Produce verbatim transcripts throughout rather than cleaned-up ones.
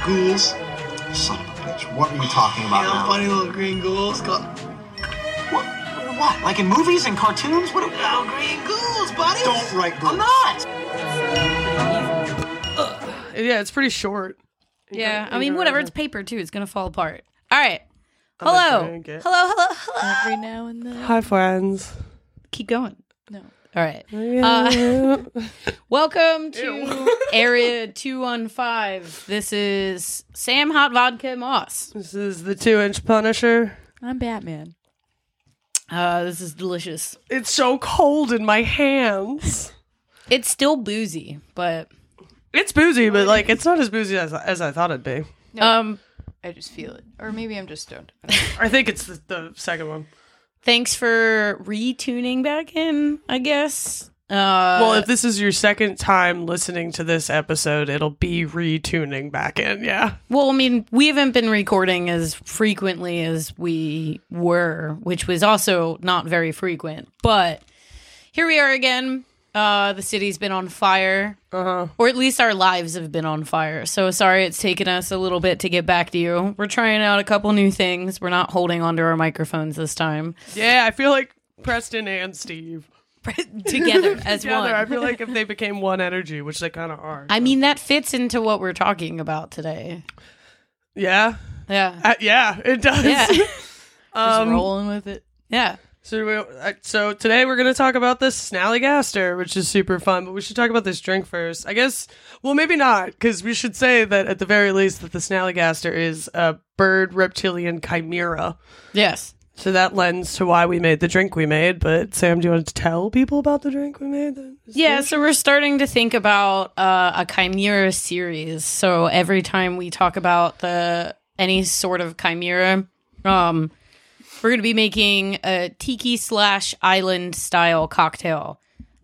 ghouls. Son of a bitch, what are you talking about You know, now? funny little green ghouls called... What? What? Like in movies and cartoons? What? No, green ghouls, buddy. Don't write ghouls. I'm not. Yeah, it's pretty short. Yeah, Inca- I mean, Inca whatever. Rising. It's paper too. It's gonna fall apart. All right. I'm gonna Hello. drink it. Hello. Hello. Hello. Every now and then. Hi, friends. Keep going. No. All right. Uh, Welcome to Area two one five. This is Sam Hot Vodka Moss. this is the two-inch Punisher. I'm Batman. Uh, this is delicious. It's so cold in my hands. It's still boozy, but It's boozy, but like it's not as boozy as, as I thought it'd be. No, um, I just feel it. Or maybe I'm just stoned. I think it's the, the second one. thanks for retuning back in, I guess. Uh, Well, if this is your second time listening to this episode, it'll be retuning back in, yeah. Well, I mean, we haven't been recording as frequently as we were, which was also not very frequent. But here we are again. Uh, the city's been on fire, Uh-huh. or at least our lives have been on fire. So sorry it's taken us a little bit to get back to you. We're trying out a couple new things. We're not holding onto our microphones this time. Yeah, I feel like Preston and Steve. Together as Together, one. I feel like if they became one energy, which they kind of are. I mean, that fits into what we're talking about today. Yeah? Yeah. Uh, yeah, it does. Yeah. Just um, rolling with it. Yeah. So, we, uh, so today we're going to talk about this Snallygaster, which is super fun, but we should talk about this drink first. I guess, well, maybe not, because we should say that at the very least that the Snallygaster is a bird reptilian chimera. Yes. So that lends to why we made the drink we made. But Sam, do you want to tell people about the drink we made? Yeah, so we're starting to think about uh, a chimera series. So every time we talk about the any sort of chimera, um, we're going to be making a tiki slash island style cocktail.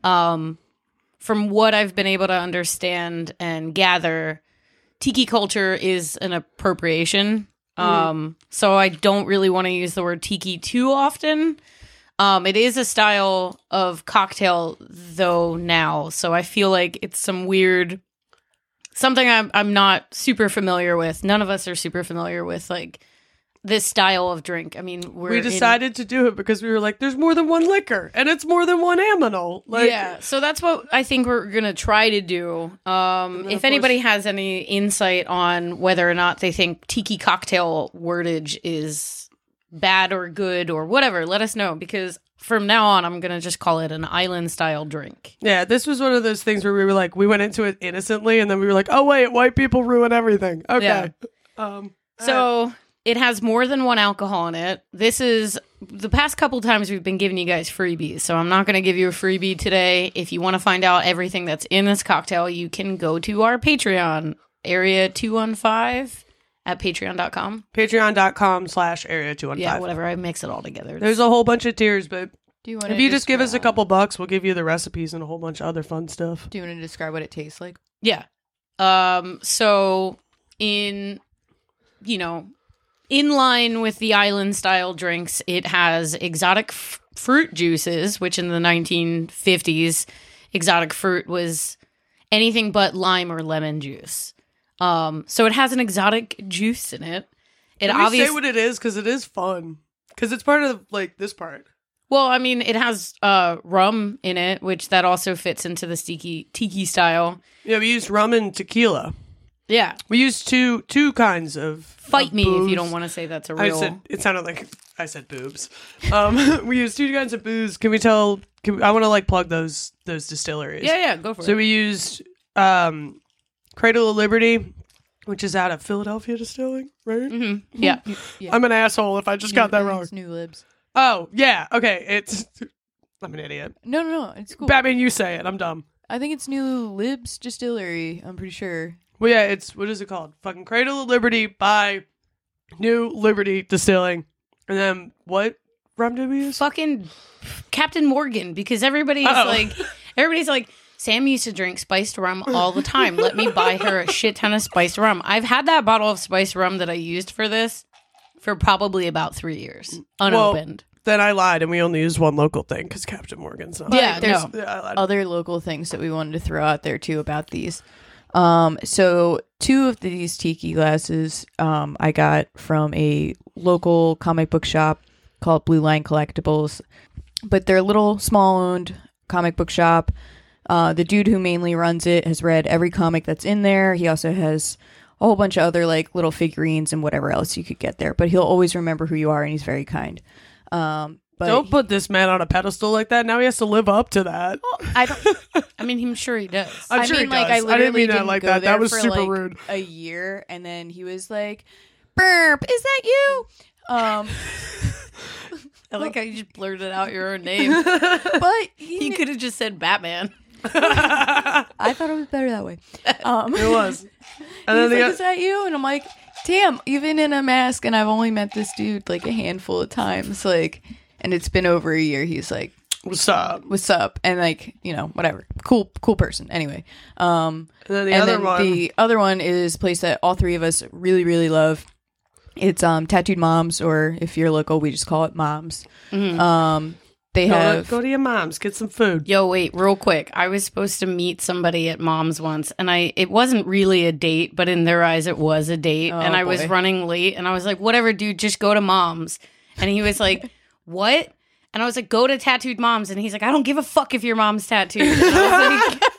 Um, from what I've been able to understand and gather, tiki culture is an appropriation. Um, so I don't really want to use the word tiki too often. Um, it is a style of cocktail though now, so I feel like it's some weird something I'm I'm not super familiar with. None of us are super familiar with like this style of drink. I mean, we're We in- decided to do it because we were like, there's more than one liquor, and it's more than one aminol. Like, yeah, so that's what I think we're gonna try to do. Um, then, if of anybody course- has any insight on whether or not they think tiki cocktail wordage is bad or good or whatever, let us know, because from now on, I'm gonna just call it an island style drink. Yeah, this was one of those things where we were like, we went into it innocently, and then we were like, oh wait, white people ruin everything. Okay. Um. So it has more than one alcohol in it. This is the past couple times we've been giving you guys freebies, so I'm not going to give you a freebie today. If you want to find out everything that's in this cocktail, you can go to our Patreon, Area two one five at patreon dot com. Patreon.com slash area two one five. Yeah, whatever. I mix it all together. There's a whole bunch of tiers, but Do you want if you just give us a couple bucks, we'll give you the recipes and a whole bunch of other fun stuff. Do you want to describe what it tastes like? Yeah. Um. So in, you know, in line with the island style drinks, it has exotic f- fruit juices, which in the nineteen fifties, exotic fruit was anything but lime or lemon juice. Um. So it has an exotic juice in it. It Can we say obviously, what it is? Because it is fun. Because it's part of, like, this part. well, I mean, it has uh rum in it, which that also fits into the tiki tiki style. Yeah, we used rum and tequila. Yeah. We used two two kinds of Fight of me if booze. you don't want to say that's a I real. said it sounded like I said boobs. Um, we used two kinds of booze. Can we tell? Can we, I want to like plug those those distilleries. Yeah, yeah, go for So it. we used um, Cradle of Liberty, which is out of Philadelphia Distilling, right? hmm Yeah. Yeah. I'm an asshole if I just got that wrong. It's New Libs. Oh yeah, okay. It's I'm an idiot. No, no, no. It's cool. Batman, you say it. I'm dumb. I think it's New Libs Distillery. I'm pretty sure. Well, yeah, it's what is it called? Fucking Cradle of Liberty by New Liberty Distilling, and then what rum did we use? Fucking Captain Morgan, because everybody's Uh-oh. like, everybody's like, Sam used to drink spiced rum all the time. Let me buy her a shit ton of spiced rum. I've had that bottle of spiced rum that I used for this for probably about three years, unopened. Then I lied, and we only used one local thing because Captain Morgan's not. Yeah, there's no. Yeah, I lied. other local things that we wanted to throw out there too about these. Um, so two of these tiki glasses um, I got from a local comic book shop called Blue Line Collectibles, but they're a little small-owned comic book shop. Uh, the dude who mainly runs it has read every comic that's in there. He also has a whole bunch of other like little figurines and whatever else you could get there, but he'll always remember who you are, and he's very kind. Um, but Don't put this man on a pedestal like that. Now he has to live up to that. I don't. I mean, I'm sure he does. I'm I sure mean, he like, does. I I literally didn't mean that didn't like go that. That there was for, super like, rude. A year, and then he was like, "Burp, is that you?" Um, I like how you just blurted out your own name. but he, You could have just said Batman. I thought it was better that way. Um, It was. And then he's the like, "Is that you?" And I'm like, "Damn!" Even in a mask, and I've only met this dude like a handful of times. Like, and it's been over a year. He's like, what's up? "What's up?" And like, you know, whatever. Cool, cool person. Anyway, um, And then the and other then one. the other one is a place that all three of us really, really love. It's um Tattooed Moms, or if you're local, we just call it Moms. Um, they go, have to, go to your mom's, get some food. Yo, wait, real quick. I was supposed to meet somebody at Mom's once, and I it wasn't really a date, but in their eyes, it was a date. Oh, and I was boy. running late, and I was like, "Whatever, dude, just go to Mom's." And he was like, "What?" And I was like, "Go to Tattooed Moms." And he's like, "I don't give a fuck if your mom's tattooed." And I was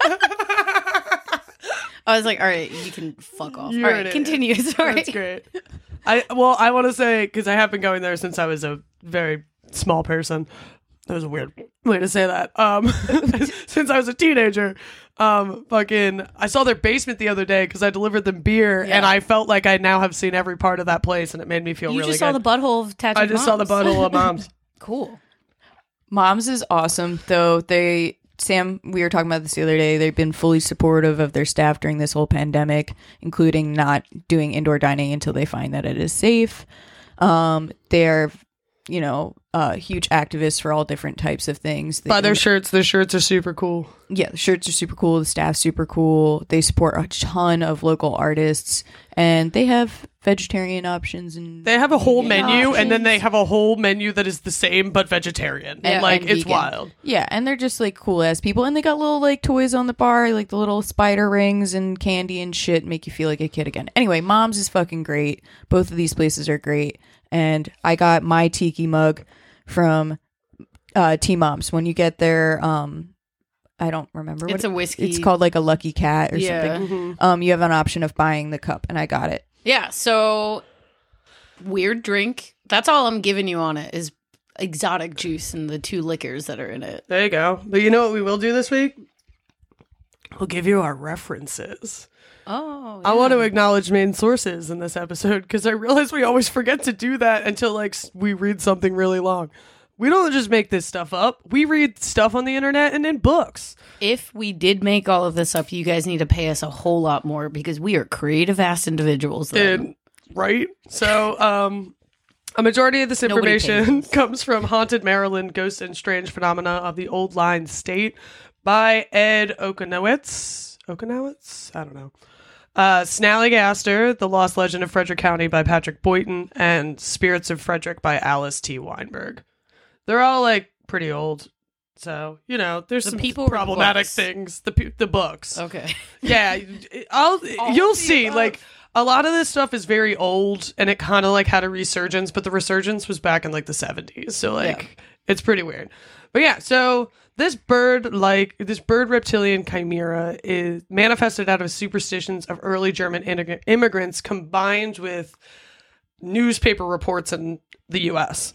like, I was like, "All right, you can fuck off." You're All an right, idiot. continue. Sorry. That's great. I well, I want to say because I have been going there since I was a very small person. That was a weird way to say that. Um, since I was a teenager, um, fucking, I saw their basement the other day because I delivered them beer, Yeah. and I felt like I now have seen every part of that place, and it made me feel You really just good. saw the butthole of Tattooed I just saw the Moms. butthole of moms. Cool. Moms is awesome, though. They Sam, we were talking about this the other day. They've been fully supportive of their staff during this whole pandemic, including not doing indoor dining until they find that it is safe. Um, they're, you know, uh, huge activists for all different types of things. They, Buy their shirts. Their shirts are super cool. yeah, the shirts are super cool. The staff's super cool. They support a ton of local artists, and they have vegetarian options. And They have a whole vegan menu, and then they options. have a whole menu that is the same but vegetarian. Yeah, and like and it's vegan. wild. Yeah, and they're just like cool ass people, and they got little like toys on the bar, like the little spider rings and candy and shit, make you feel like a kid again. Anyway, Mom's is fucking great. Both of these places are great, and I got my tiki mug from uh, T Moms. When you get their, um, I don't remember what It's a whiskey. it's called, like a Lucky Cat or Yeah. something. Mm-hmm. Um, you have an option of buying the cup, and I got it. Yeah, so weird drink. That's all I'm giving you on it is exotic juice and the two liquors that are in it. There you go. But you know what we will do this week? We'll give you our references. Oh, I want to acknowledge main sources in this episode because I realize we always forget to do that until like s- we read something really long. We don't just make this stuff up. We read stuff on the internet and in books. If we did make all of this up, you guys need to pay us a whole lot more because we are creative ass individuals. Then. Dude, right? So, um, a majority of this Nobody information pays. comes from Haunted Maryland, Ghosts and Strange Phenomena of the Old Line State by Ed Okonowitz. Okonowitz? I don't know. Uh, Snallygaster, The Lost Legend of Frederick County by Patrick Boynton, and Spirits of Frederick by Alice T. Weinberg. They're all like pretty old. So, you know, there's The some people or the problematic books? things. The pe- the books. Okay. Yeah, I'll All you'll of the see. above. Like a lot of this stuff is very old, and it kind of like had a resurgence, but the resurgence was back in like the seventies. So like it's pretty weird. But yeah, so this bird like this bird reptilian chimera is manifested out of superstitions of early German immig- immigrants combined with newspaper reports in the U S.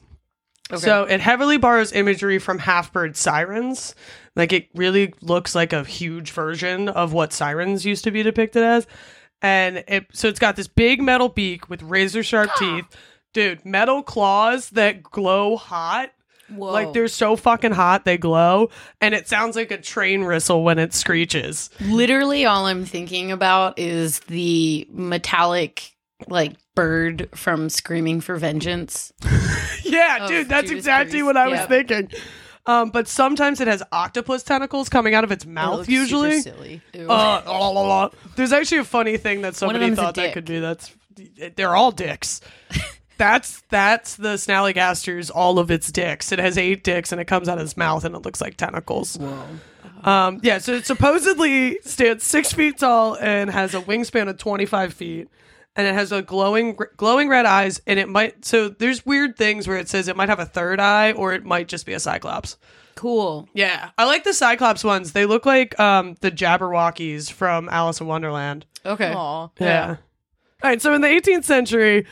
So it heavily borrows imagery from half-bird sirens. Like it really looks like a huge version of what sirens used to be depicted as. And it so it's got this big metal beak with razor sharp teeth. Dude, metal claws that glow hot. Whoa. Like they're so fucking hot they glow. And it sounds like a train whistle when it screeches. Literally all I'm thinking about is the metallic like bird from Screaming for Vengeance. Yeah, Of dude, that's Judas exactly Priest. what I was Yeah. thinking. Um, but sometimes it has octopus tentacles coming out of its It mouth looks usually. super silly. Ew. Uh, la, la, la. There's actually a funny thing that of somebody them's a thought that dick. could be. That's they're all dicks. that's that's the Snallygaster's all of its dicks. It has eight dicks and it comes out of its mouth and it looks like tentacles. Whoa. Um, yeah, so it supposedly stands six feet tall and has a wingspan of twenty-five feet. And it has a glowing, glowing red eyes. And it might, so there's weird things where it says it might have a third eye or it might just be a cyclops. Cool. Yeah. I like the cyclops ones. They look like um, the Jabberwockies from Alice in Wonderland. Okay. Aw. Yeah. All right. So in the eighteenth century,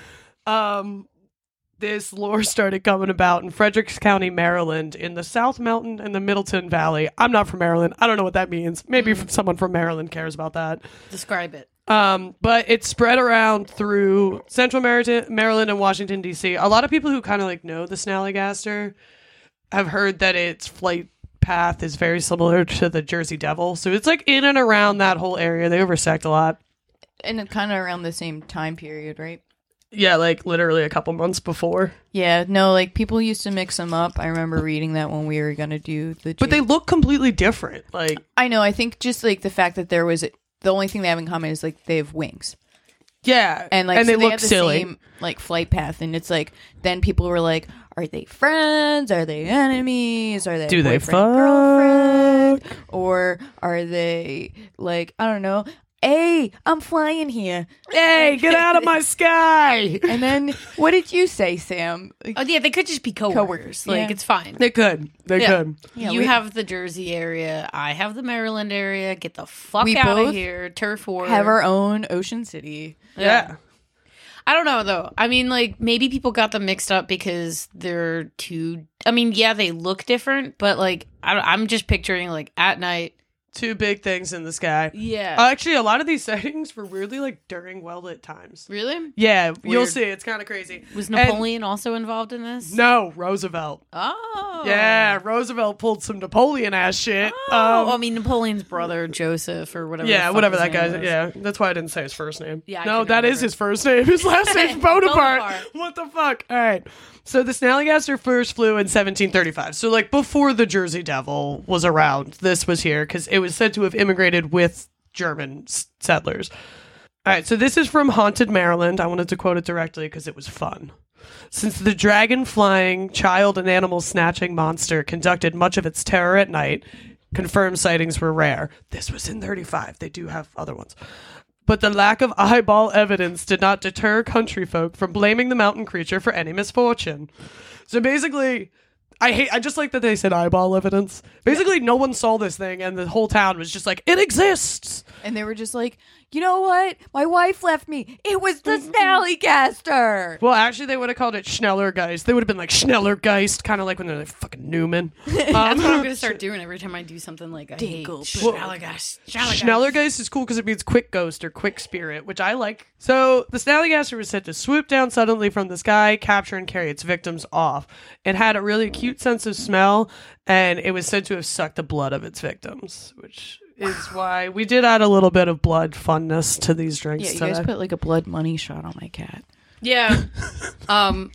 um, this lore started coming about in Fredericks County, Maryland, in the South Mountain and the Middleton Valley. I'm not from Maryland. I don't know what that means. Maybe mm. someone from Maryland cares about that. Describe it. Um, but it spread around through Central Mar- Maryland and Washington, D C. A lot of people who kind of like know the Snallygaster have heard that its flight path is very similar to the Jersey Devil. So it's like in and around that whole area. They oversect a lot. And kind of around the same time period, right? Yeah, like literally a couple months before. Yeah, no, like people used to mix them up. I remember reading that when we were going to do the... But they look completely different. Like I know, I think just like the fact that there was... The only thing they have in common is like they have wings. Yeah, and like and so they, they look have the silly. Same, like flight path, and it's like then people were like, "Are they friends? Are they enemies? Are they do they boyfriend, fuck? girlfriend? Or are they like I don't know? Hey, I'm flying here. Hey, get out of my sky! And then what did you say, Sam? Like, Oh yeah, they could just be coworkers. Coworkers, Like yeah. it's fine. They could. They Yeah. could. Yeah, you we- have the Jersey area. I have the Maryland area. Get the fuck We out of both here. Turf war. have our own Ocean City. Yeah. I don't know though. I mean, like maybe people got them mixed up because they're too. I mean, yeah, they look different, but like I, I'm just picturing like at night. Two big things in the sky. Yeah. Uh, actually, a lot of these sightings were weirdly like during well lit times. Really? Yeah, you'll Weird. see. It's kind of crazy. Was Napoleon also involved in this? No, Roosevelt. Oh. Yeah, Roosevelt pulled some Napoleon ass shit. Oh, Um, I mean Napoleon's brother Joseph or whatever. the yeah, fuck whatever his that name guy's. was. Yeah, that's why I didn't say his first name. Yeah, I no, couldn't that is remember. his first name. His last name's Bonaparte. Bonaparte. What the fuck? All right. So the Snallygaster first flew in seventeen thirty-five. So like before the Jersey Devil was around, this was here because it was said to have immigrated with German s- settlers. All right. So this is from Haunted Maryland. I wanted to quote it directly because it was fun. Since the dragon-flying, child and animal snatching monster conducted much of its terror at night, confirmed sightings were rare. This was in thirty-five. They do have other ones. But the lack of eyeball evidence did not deter country folk from blaming the mountain creature for any misfortune. So basically, I hate. I just like that they said eyeball evidence. Basically, no one saw this thing, and the whole town was just like, "It exists." And they were just like, you know what? My wife left me. It was the Snallygaster. Well, actually, they would have called it Schnellergeist. They would have been like Schnellergeist, kind of like when they're like fucking Newman. That's what I'm Um, gonna start doing every time I do something like I hate. Dingle. Schnellergeist. Schnellergeist. Schnellergeist is cool because it means quick ghost or quick spirit, which I like. So the Snallygaster was said to swoop down suddenly from the sky, capture and carry its victims off. It had a really cute sense of smell, and it was said to have sucked the blood of its victims, which is why we did add a little bit of blood funness to these drinks Yeah, you today. guys put like a blood money shot on my cat. Yeah. um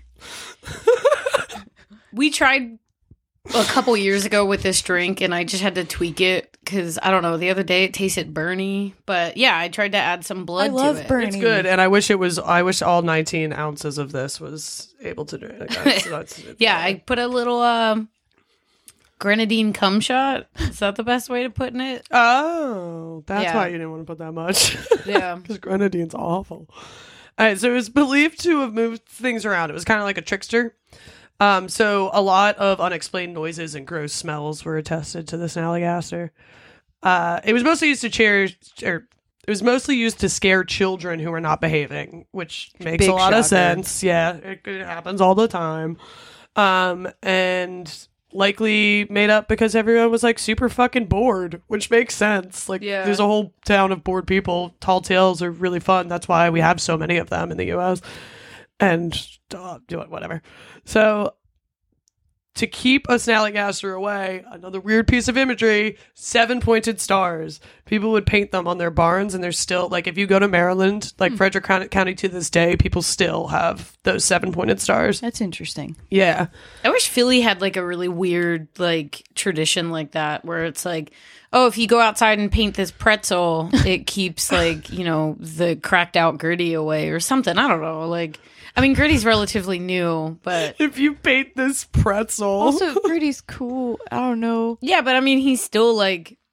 we tried a couple years ago with this drink and I just had to tweak it because I don't know, the other day it tasted burny. But yeah, I tried to add some blood I love to it. Bernie. It's good, and I wish it was. I wish all nineteen ounces of this was able to drink. Like, that's- that's- Yeah, I put a little um grenadine cum shot. Is that the best way to put it? Oh, that's Yeah. why you didn't want to put that much. Yeah. Because grenadine's awful. All right, so it was believed to have moved things around. It was kind of like a trickster. Um, so a lot of unexplained noises and gross smells were attested to the Snallygaster. Uh, it was mostly used to cheer, or it was mostly used to scare children who were not behaving, which makes Big a lot of shocker. sense. Yeah, it, it happens all the time. Um, and likely made up because everyone was like super fucking bored, which makes sense. Like, Yeah. there's a whole town of bored people. Tall tales are really fun. That's why we have so many of them in the U S. And uh, do it, whatever. So, to keep a Snallygaster away, another weird piece of imagery, seven pointed stars. People would paint them on their barns, and they're still, like, if you go to Maryland, like Hmm. Frederick County, County to this day, people still have those seven pointed stars. That's interesting. Yeah. I wish Philly had like a really weird like tradition like that where it's like, oh, if you go outside and paint this pretzel, it keeps like, you know, the cracked out gritty away or something. I don't know. Like, I mean, gritty's relatively new, but If you paint this pretzel. Also, Gritty's cool. I don't know. yeah, but I mean, he's still like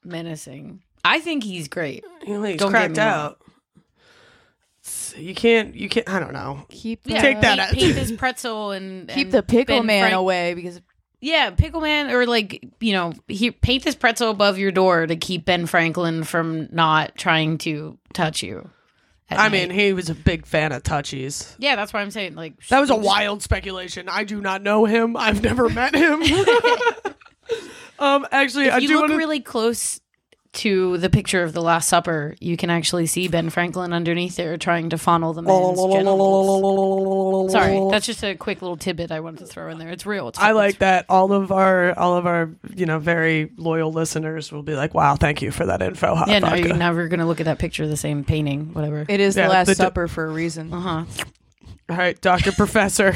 menacing. I think he's great. You know, he's Don't get cracked me wrong. out. So you can't. You can't. I don't know. Keep Yeah, Take that paint, out. paint this pretzel and keep and the pickle Ben man Frank- away because Yeah, pickle man, or like you know, he paint this pretzel above your door to keep Ben Franklin from not trying to touch you. at I night. mean, he was a big fan of touchies. yeah, that's why I'm saying like That was a wild speculation. I do not know him. I've never met him. um, actually, If I you do look want to. really close to the picture of the Last Supper, you can actually see Ben Franklin underneath there trying to fondle the man's genitals. Sorry, that's just a quick little tidbit I wanted to throw in there. It's real. It's I it's- like that. All of our, all of our, you know, very loyal listeners will be like, "Wow, thank you for that info." Hot Yeah, no, vodka. you're never gonna look at that picture of the same painting, whatever. it is Yeah, the Last the- Supper for a reason. Uh huh. All right, Doctor Professor.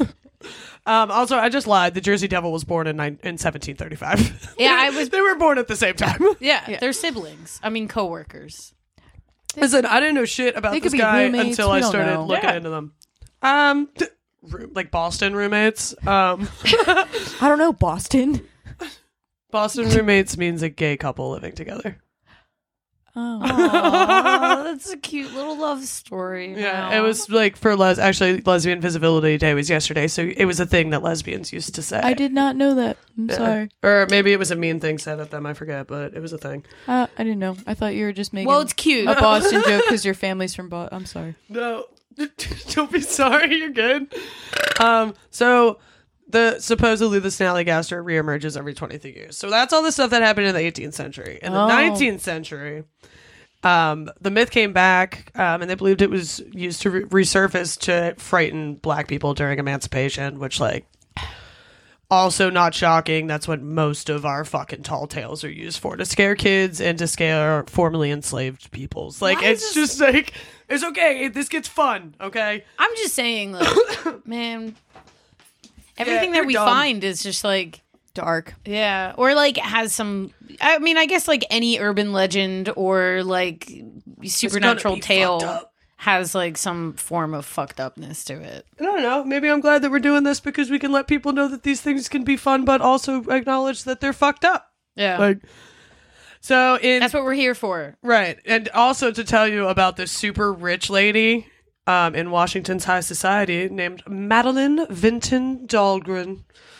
Um, also, I just lied. The Jersey Devil was born in nine, in seventeen thirty-five. Yeah, I was- they were born at the same time. Yeah, Yeah. they're siblings. I mean, coworkers. Listen, I didn't know shit about They this could be guy roommates, until we I don't started know. looking Yeah. into them. Um, t- room, like Boston roommates. Um, I don't know, Boston. Boston roommates means a gay couple living together. Oh. Aw, that's a cute little love story. Yeah, Wow. it was like for les. Actually, Lesbian Visibility Day was yesterday, so it was a thing that lesbians used to say. I did not know that. I'm Yeah. sorry. Or maybe it was a mean thing said at them. I forget, but it was a thing. Uh, I didn't know. I thought you were just making Well, it's cute. a Boston joke because your family's from Boston. I'm sorry. No, don't be sorry. You're good. Um, so the supposedly the Snallygaster reemerges every twenty-three years. So that's all the stuff that happened in the eighteenth century. In the Oh. nineteenth century, um, the myth came back, um, and they believed it was used to re- resurface to frighten black people during emancipation, which like. Also, not shocking. That's what most of our fucking tall tales are used for, to scare kids and to scare formerly enslaved peoples. Like, Why is it's this- just like, it's okay. This gets fun, okay? I'm just saying, like, man, everything you're that we dumb. find is just like, Dark. yeah, or like has some. I mean, I guess like any urban legend or like supernatural be tale fucked up. has like some form of fucked upness to it. I don't know. Maybe I'm glad that we're doing this because we can let people know that these things can be fun, but also acknowledge that they're fucked up. Yeah, Like, so in that's what we're here for. right, and also to tell you about this super rich lady um, in Washington's high society named Madeline Vinton Dahlgren.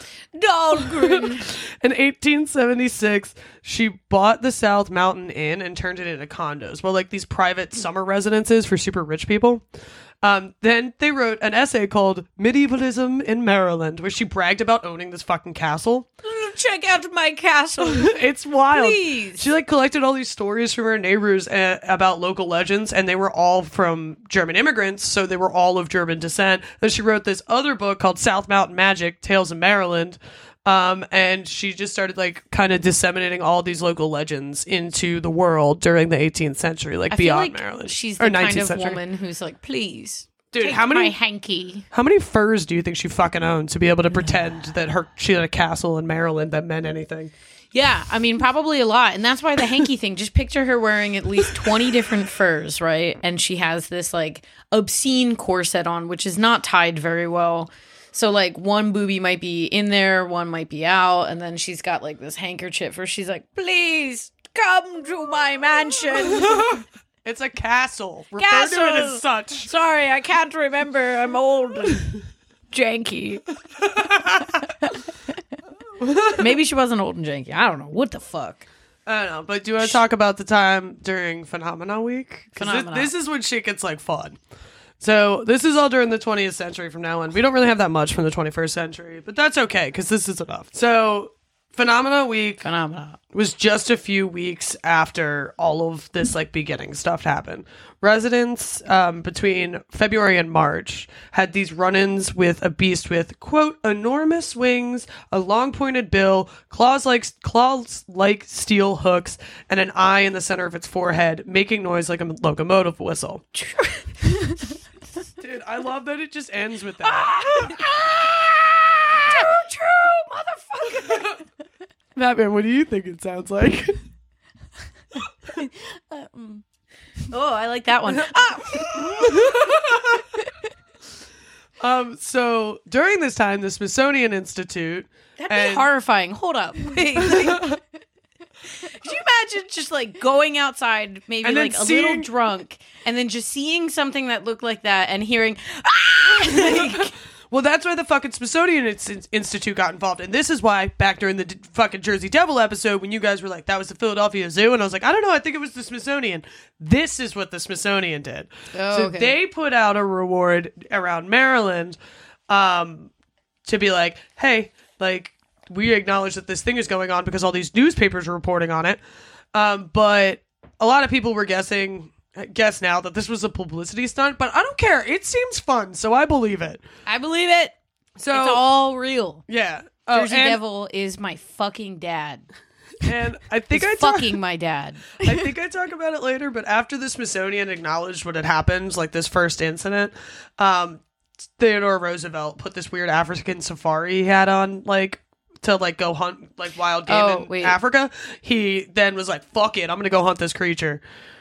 Dahlgren. In eighteen seventy-six, she bought the South Mountain Inn and turned it into condos. Well, like these private summer residences for super rich people. Um, then they wrote an essay called Medievalism in Maryland, where she bragged about owning this fucking castle. Check out my castle. It's wild. Please. She like collected all these stories from her neighbors uh, about local legends, and they were all from German immigrants, so they were all of German descent. Then she wrote this other book called South Mountain Magic: Tales of Maryland. Um, and she just started like kind of disseminating all these local legends into the world during the eighteenth century, like I feel beyond like Maryland. she's Or the kind nineteenth of century. woman who's like, please, Dude, take how many my hanky? how many furs do you think she fucking owned to be able to pretend that her she had a castle in Maryland that meant anything? Yeah, I mean, probably a lot. And that's why the hanky thing, just picture her wearing at least twenty different furs, right? And she has this like obscene corset on, which is not tied very well. So like one boobie might be in there, one might be out. And then she's got like this handkerchief where she's like, please come to my mansion. It's a castle. Refer to Castle. it as such. Sorry, I can't remember. I'm old and janky. Maybe she wasn't old and janky. I don't know. What the fuck? I don't know, but do you want to talk about the time during Phenomena Week? 'Cause thi- Phenomena. This, is when shit gets like fun. So this is all during the twentieth century from now on. We don't really have that much from the twenty-first century, but that's okay because this is enough. So Phenomena Week Phenomena. was just a few weeks after all of this like beginning stuff happened. Residents um, between February and March had these run-ins with a beast with quote enormous wings, a long pointed bill, claws like claws like steel hooks, and an eye in the center of its forehead, making noise like a locomotive whistle. Dude, I love that it just ends with that. True, true, motherfucker. Batman, what do you think it sounds like? Oh, I like that one. Ah, Um, so during this time, the Smithsonian Institute that'd be and horrifying. Hold up. Wait. Could you imagine just like going outside, maybe And then like a seeing- little drunk, and then just seeing something that looked like that and hearing, ah! Like, Well, that's why the fucking Smithsonian Ins- Institute got involved. And this is why, back during the d- fucking Jersey Devil episode, when you guys were like, that was the Philadelphia Zoo, and I was like, I don't know, I think it was the Smithsonian. This is what the Smithsonian did. Oh, so okay. they put out a reward around Maryland um, to be like, hey, like, we acknowledge that this thing is going on because all these newspapers are reporting on it. Um, but a lot of people were guessing... guess now that this was a publicity stunt, but I don't care. It seems fun, so I believe it. I believe it. So It's all real. yeah. Oh, Jersey and, Devil is my fucking dad. and I think He's I talk, fucking my dad. I think I talk about it later, but after the Smithsonian acknowledged what had happened, like this first incident, um, Theodore Roosevelt put this weird African safari he had on, like, to like go hunt like wild game Oh, in wait. Africa. He then was like, "Fuck it, I'm gonna go hunt this creature."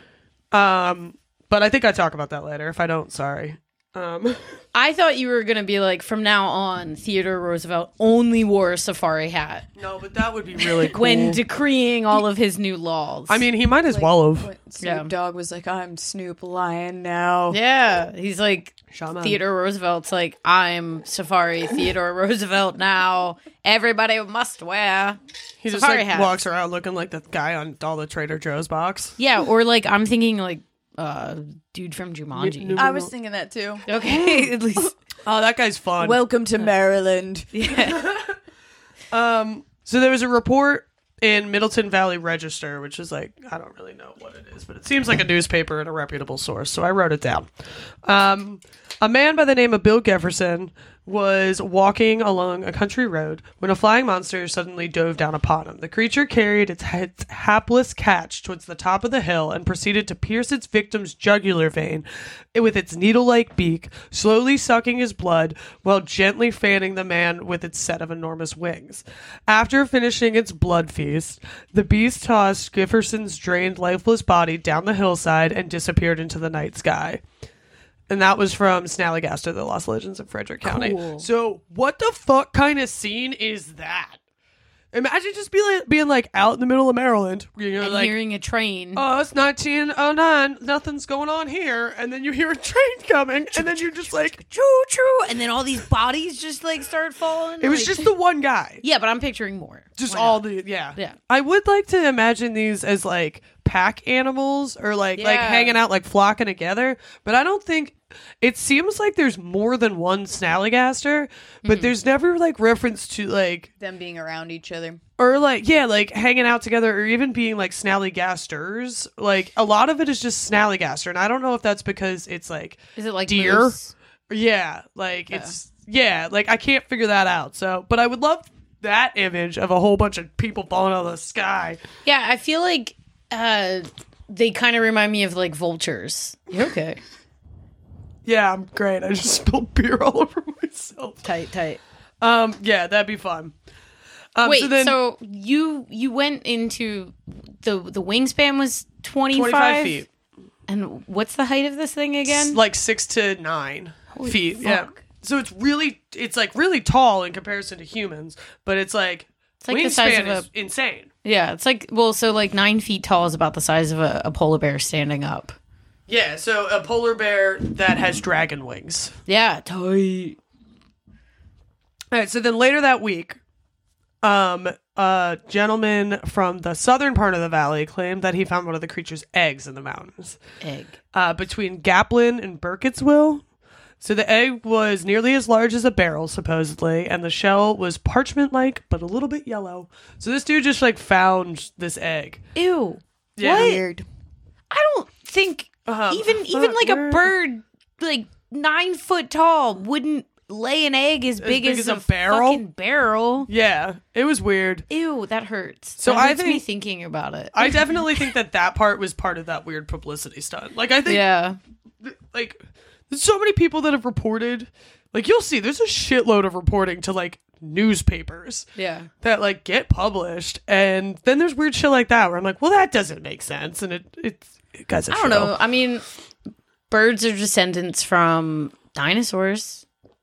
Um, but I think I talk about that later. If I don't, sorry. Um, I thought you were going to be like, from now on, Theodore Roosevelt only wore a safari hat no, but that would be really cool. when decreeing all of his new laws. I mean, he might as well have. When Snoop Yeah. Dogg was like, I'm Snoop Lion now. yeah, he's like, Shaman. Theodore Roosevelt's like, I'm Safari Theodore Roosevelt now. Everybody must wear. He just safari like hats. walks around looking like the guy on all the Trader Joe's box. Yeah, or like, I'm thinking like, uh, dude from Jumanji. N- I was thinking that too. Okay, at least. Oh, that guy's fun. Welcome to Maryland. Yeah. um, so there was a report in Middleton Valley Register, which is like, I don't really know what it is, but it seems like a newspaper and a reputable source, so I wrote it down. Um, a man by the name of Bill Jefferson was walking along a country road when a flying monster suddenly dove down upon him. The creature carried its, ha- its hapless catch towards the top of the hill and proceeded to pierce its victim's jugular vein with its needle-like beak, slowly sucking his blood while gently fanning the man with its set of enormous wings. After finishing its blood feast, the beast tossed Jefferson's drained, lifeless body down the hillside and disappeared into the night sky. And that was from Snallygaster, The Lost Legends of Frederick County. Cool. So what the fuck kind of scene is that? Imagine just be like, being like out in the middle of Maryland. You know, And like, hearing a train. oh, it's nineteen oh nine. Nothing's going on here. And then you hear a train coming. And then you're just like, Choo choo, and then all these bodies just like start falling. it was like- just the one guy. yeah, but I'm picturing more. Just Why all not? the, yeah. Yeah. I would like to imagine these as like pack animals or like, like Yeah. hanging out, like flocking together. But I don't think, it seems like there's more than one Snallygaster, but Mm-hmm. there's never like reference to like, Them being around each other. or like, yeah, like hanging out together or even being like Snallygasters. Like a lot of it is just Snallygaster. And I don't know if that's because it's like, Is it like Deer? moose? yeah, like it's, yeah, like I can't figure that out. So, but I would love that image of a whole bunch of people falling out of the sky. Yeah, I feel like uh, they kind of remind me of like vultures. You okay? Yeah, I'm great. I just spilled beer all over myself. Tight, tight. Um, yeah, that'd be fun. Um, Wait, so so, then you you went into the the wingspan was twenty twenty-five five feet, and what's the height of this thing again? S- like six to nine feet. Yeah, so it's really, it's like really tall in comparison to humans, but it's like, It's like the size wingspan of a- is insane. Yeah, it's like well, so like nine feet tall is about the size of a, a polar bear standing up. Yeah, so a polar bear that has dragon wings. Yeah, tight. All right, so then later that week, um, a gentleman from the southern part of the valley claimed that he found one of the creature's eggs in the mountains Egg. uh, between Gaplin and Burkittsville. So the egg was nearly as large as a barrel, supposedly, and the shell was parchment-like, but a little bit yellow. So this dude just, like, found this egg. Ew. Yeah. What? Weird. I don't think Um, even even like a where- bird like nine foot tall wouldn't lay an egg as, big, big as, as a, a barrel? fucking barrel. Yeah, it was weird. Ew, that hurts. So that I hurts me think- thinking about it. I definitely think that that part was part of that weird publicity stunt. Like, I think, yeah. like, there's so many people that have reported. Like, you'll see, there's a shitload of reporting to, like, newspapers Yeah. that, like, get published. And then there's weird shit like that where I'm like, well, that doesn't make sense. And it, it's, it guy's a I don't show. know. I mean, birds are descendants from dinosaurs.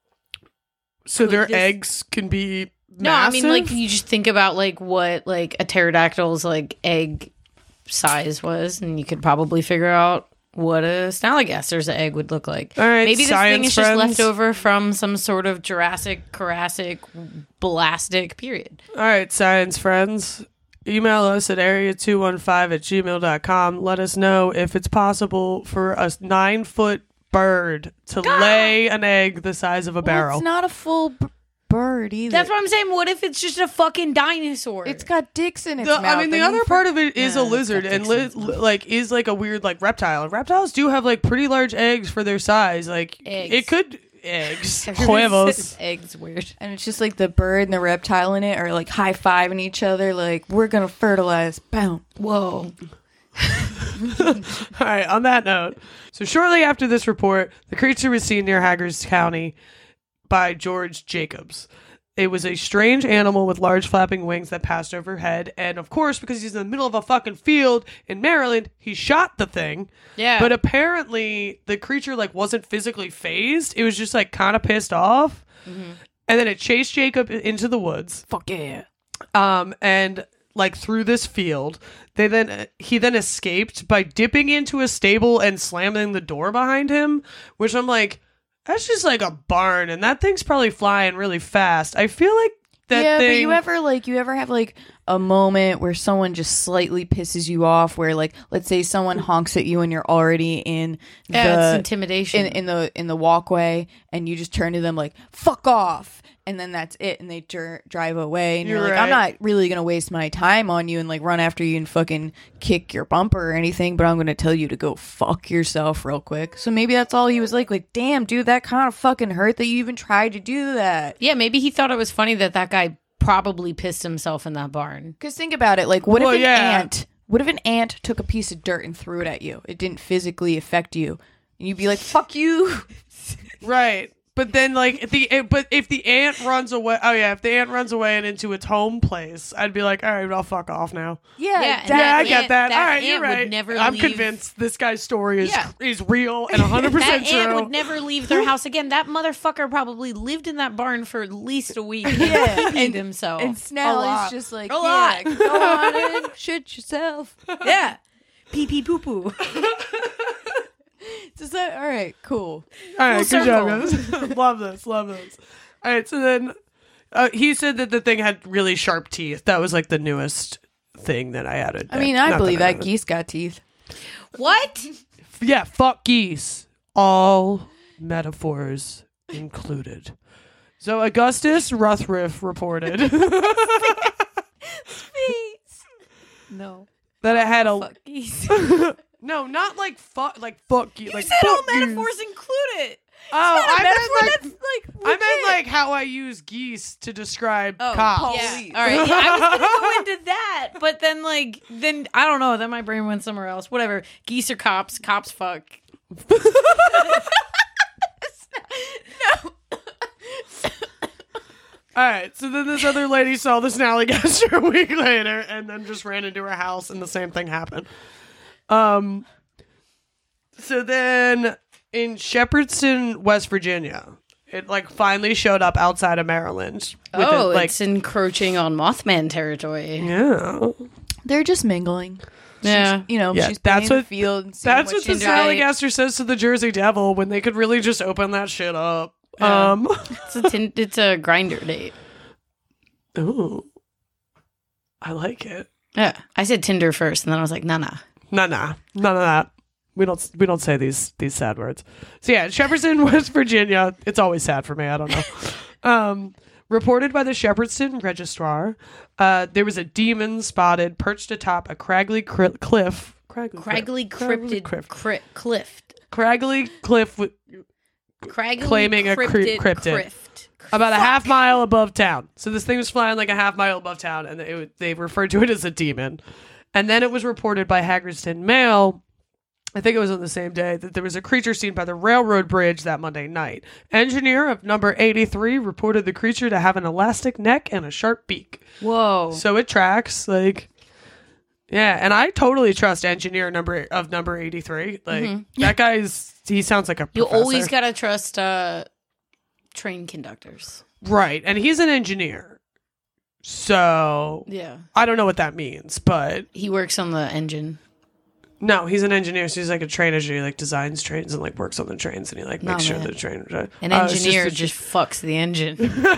So their just- eggs can be No, I massive? mean like you just think about like what like a pterodactyl's like egg size was, and you could probably figure out what a Snallygaster's egg would look like. All right, maybe this science thing is friends. just left over from some sort of Jurassic, Jurassic, Blastic period. All right, science friends. Email us at area two one five at gmail dot com. Let us know if it's possible for a nine foot bird to lay an egg the size of a Well, barrel. it's not a full b- bird either. That's what I'm saying. What if it's just a fucking dinosaur? It's got dicks in its The- mouth. I mean, the and other you part of it is Yeah, a it's lizard, got and dicks li- in its like is like a weird like reptile. And reptiles do have like pretty large eggs for their size. Like Eggs. it could eggs, huevos. Eggs weird. And it's just like the bird and the reptile in it are like high fiving each other, like, we're gonna fertilize. Boom. Whoa. All right. On that note, so shortly after this report, the creature was seen near Haggers County by George Jacobs. It was a strange animal with large flapping wings that passed overhead. And of course, because he's in the middle of a fucking field in Maryland, he shot the thing. Yeah. But apparently the creature like wasn't physically phased. It was just like kind of pissed off. Mm-hmm. And then it chased Jacob into the woods. Fuck yeah. Um, and like through this field, they then he then escaped by dipping into a stable and slamming the door behind him, which I'm like, that's just like a barn, and that thing's probably flying really fast. I feel like that yeah, thing. but you ever like you ever have like a moment where someone just slightly pisses you off, where like let's say someone honks at you and you're already in the Yeah, it's intimidation. in, in the in the walkway, and you just turn to them like fuck off, and then that's it, and they dr- drive away, and you're, You're like, I'm right. not really gonna waste my time on you and like run after you and fucking kick your bumper or anything, but I'm gonna tell you to go fuck yourself real quick. So maybe that's all he was like, like damn dude, that kind of fucking hurt that you even tried to do that. Yeah, maybe he thought it was funny that that guy probably pissed himself in that barn. Because think about it, like, what Well, if an yeah. ant? What if an ant took a piece of dirt and threw it at you? It didn't physically affect you, and you'd be like, "Fuck you." Right. But then, like, if the eh, but if the ant runs away, oh yeah, if the ant runs away and into its home place, I'd be like, all right, I'll fuck off now. Yeah, Yeah, and Yeah, that I get ant- that. that All right, ant you're would right. never I'm leave- convinced this guy's story is Yeah. is real and one hundred percent That true. ant would never leave their house again. That motherfucker probably lived in that barn for at least a week. Yeah, and and- himself. and A Snell lot. is just like, A yeah, lot. go on in, shit yourself. Yeah. Pee pee poo poo. Does that? All right, cool. All right, Full good job, circle. guys. Love this, love this. All right, so then uh, he said that the thing had really sharp teeth. That was like the newest thing that I added. I mean, I Not believe I that added. geese got teeth. What? Yeah, fuck geese. All metaphors included. So Augustus Ruthriff reported No. that it had a Fuck geese. no, not like fuck, like fuck you, like said all fuck geese. metaphors included. Oh, I meant like like, I meant like how I use geese to describe Oh, cops. yeah. Police. All right. Yeah, I was gonna go into that, but then like then I don't know. Then my brain went somewhere else. Whatever. Geese are cops. Cops fuck. All right, so then this other lady saw the Snallygaster a week later, and then just ran into her house, and the same thing happened. Um. So then in Shepherdston, West Virginia, it like finally showed up outside of Maryland. with Oh, it, like it's encroaching on Mothman territory. yeah. They're just mingling. Yeah. She's, you know, Yeah, she's that's been in what- the field. And seeing That's what the she- Snallygaster says to the Jersey Devil when they could really just open that shit up. Yeah. Um. It's a tin- it's a grinder date. Ooh. I like it. Yeah. I said Tinder first, and then I was like, nah, nah. Nah, nah, none of that. We don't we don't say these these sad words. So yeah, Shepherdston, West Virginia. It's always sad for me. I don't know. um, reported by the Shepherdston Registrar, uh, there was a demon spotted perched atop a craggy cri- cliff. Craggy, Craggly Craggy cryptid cliff. cri- cliff. Craggy cliff with, Craggly Claiming a cryptid- cryptid. cryptid. Crift. about a Fuck. half mile above town. So this thing was flying like a half mile above town, and it, they referred to it as a demon. And then it was reported by Hagerstown Mail, I think it was on the same day, that there was a creature seen by the railroad bridge that Monday night. Engineer of number eighty-three reported the creature to have an elastic neck and a sharp beak. Whoa. So it tracks, like, yeah. And I totally trust engineer number of number eighty-three. Like that guy's, he sounds like a You professor. always gotta trust uh, train conductors. Right, and he's an engineer. So Yeah. I don't know what that means, but He works on the engine. no, he's an engineer. So he's like a train engineer. He like designs trains and like works on the trains and he like makes No, sure man. the train. An Oh, it's engineer a- just fucks the engine.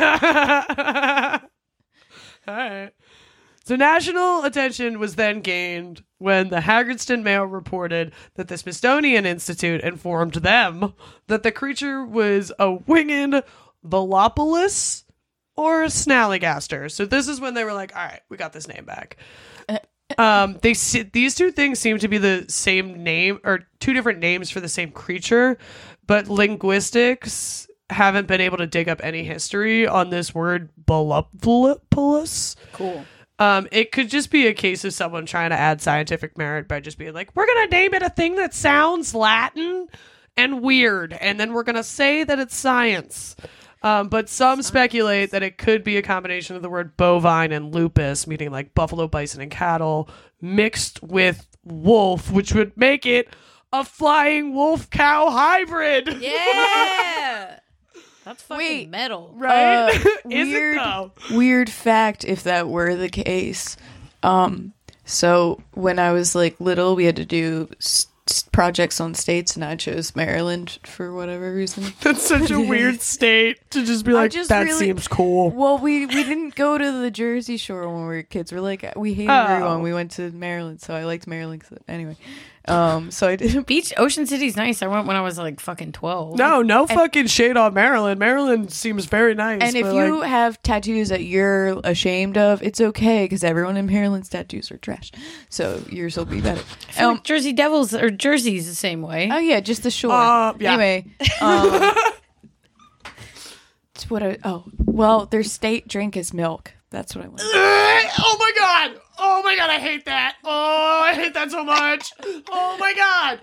All right. So national attention was then gained when the Haggerston Mail reported that the Smithsonian Institute informed them that the creature was a winged Velopolis or a snallygaster. So this is when they were like, all right, we got this name back. Um, they se- these two things seem to be the same name or two different names for the same creature, but linguistics haven't been able to dig up any history on this word Velopolis. Cool. Um, it could just be a case of someone trying to add scientific merit by just being like, we're going to name it a thing that sounds Latin and weird, and then we're going to say that it's science. Um, but some speculate that it could be a combination of the word bovine and lupus, meaning like buffalo, bison, and cattle, mixed with wolf, which would make it a flying wolf-cow hybrid. Yeah. That's fucking Wait. metal. Right? Uh, Is weird, it though? weird fact, if that were the case. Um, so when I was like little, we had to do s- s- projects on states, and I chose Maryland for whatever reason. That's such a weird state to just be I like, just that really- seems cool. Well, we we didn't go to the Jersey Shore when we were kids. We're like we hated Oh. everyone. We went to Maryland, so I liked Maryland. So, anyway, um, so I did. Beach Ocean City's nice. I went when I was like fucking twelve. No, no fucking shade on Maryland. Maryland seems very nice. And if but, you like, have tattoos that you're ashamed of, it's okay because everyone in Maryland's tattoos are trash. So yours will be better. I feel Um, like Jersey Devils or Jersey's the same way. oh yeah, just the shore. Uh, yeah. Anyway, um, it's what I. Oh well, their state drink is milk. That's what I want. oh my god! Oh my god! I hate that. Oh, I hate that so much. Oh my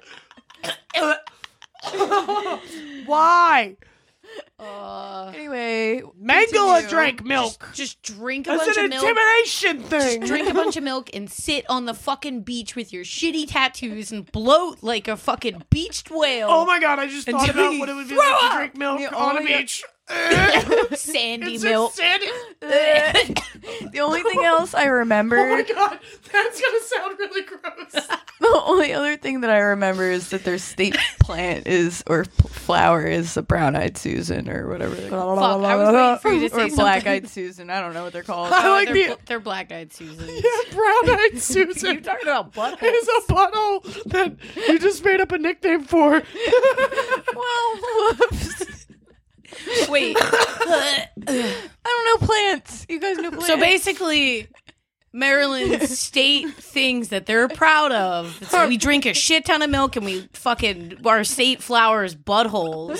god! Why? Uh, Anyway, Mangala continue. drank milk. just drink a That's bunch an of milk. intimidation thing. Drink a bunch of milk and sit on the fucking beach with your shitty tattoos and bloat like a fucking beached whale. Oh my god! I just thought Until about you what it would be throw like to up. drink milk The on a only- beach. Sandy It's milk. just sandy. the only thing else I remember, Oh my god! That's gonna sound really gross. the only other thing that I remember is that their state plant is or p- flower is a brown-eyed Susan or whatever. They're called. Fuck, I was waiting for you to say or something. black-eyed Susan. I don't know what they're called. I like they're, the- bl- they're black-eyed Susans. Yeah, brown-eyed Susan. You're talking about buttholes. It's a butthole that you just made up a nickname for. Well, whoops. Wait. I don't know plants. You guys know plants. So basically, Maryland's state things that they're proud of. So we drink a shit ton of milk and we fucking our state flowers buttholes.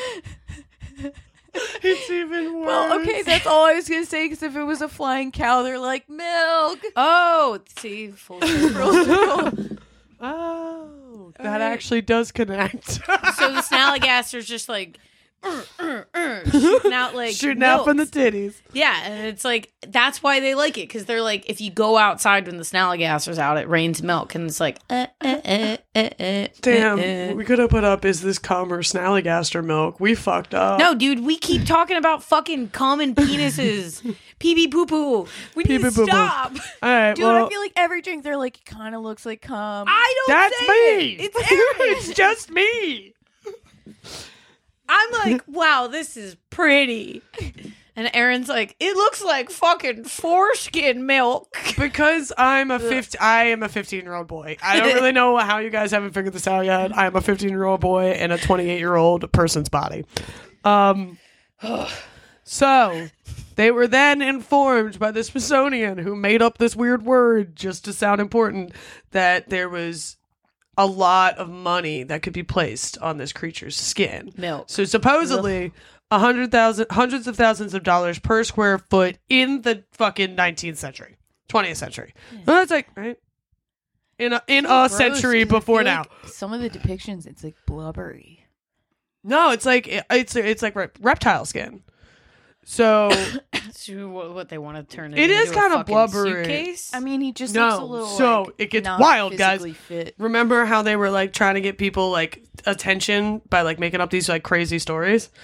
It's even worse. Well, okay, that's all I was gonna say. Because if it was a flying cow, they're like milk. Oh, see, full circle. Oh, that right. actually does connect. So the snallygaster's just like uh, uh, uh, shooting out like Shooting out from the milks. titties. Yeah, and it's like that's why they like it because they're like if you go outside when the snallygaster's out, it rains milk, and it's like uh, uh, uh, uh, uh, Damn, uh, what uh. we could have put up is this cum or snallygaster milk. We fucked up. No, dude, we keep talking about fucking common penises, pee pee poo poo. We need to Pee-pee-poo-poo. stop. All right, Dude, well, I feel like every drink they're like kind of looks like cum. I don't. that's say me. It. It's Aaron. It's just me. I'm like, wow, this is pretty. And Aaron's like, it looks like fucking foreskin milk. Because I'm a fifty, I am a fifteen-year-old boy. I don't really know how you guys haven't figured this out yet. I am a fifteen-year-old boy in a twenty-eight-year-old person's body. Um, so they were then informed by the Smithsonian, who made up this weird word just to sound important, that there was a lot of money that could be placed on this creature's skin. Milk. So supposedly, a hundred thousand, hundreds of thousands of dollars per square foot in the fucking nineteenth century, twentieth century. Well, that's like right in a in a Gross, century 'cause I before feel now. like some of the depictions, it's like blubbery. No, it's like it- it's it's like rep- reptile skin. So So what, what they want to turn it, It is into a kinda fucking blubbery. Suitcase? I mean, he just No, looks a little. so like, it gets not wild, guys. physically Fit. remember how they were like trying to get people like attention by like making up these like crazy stories?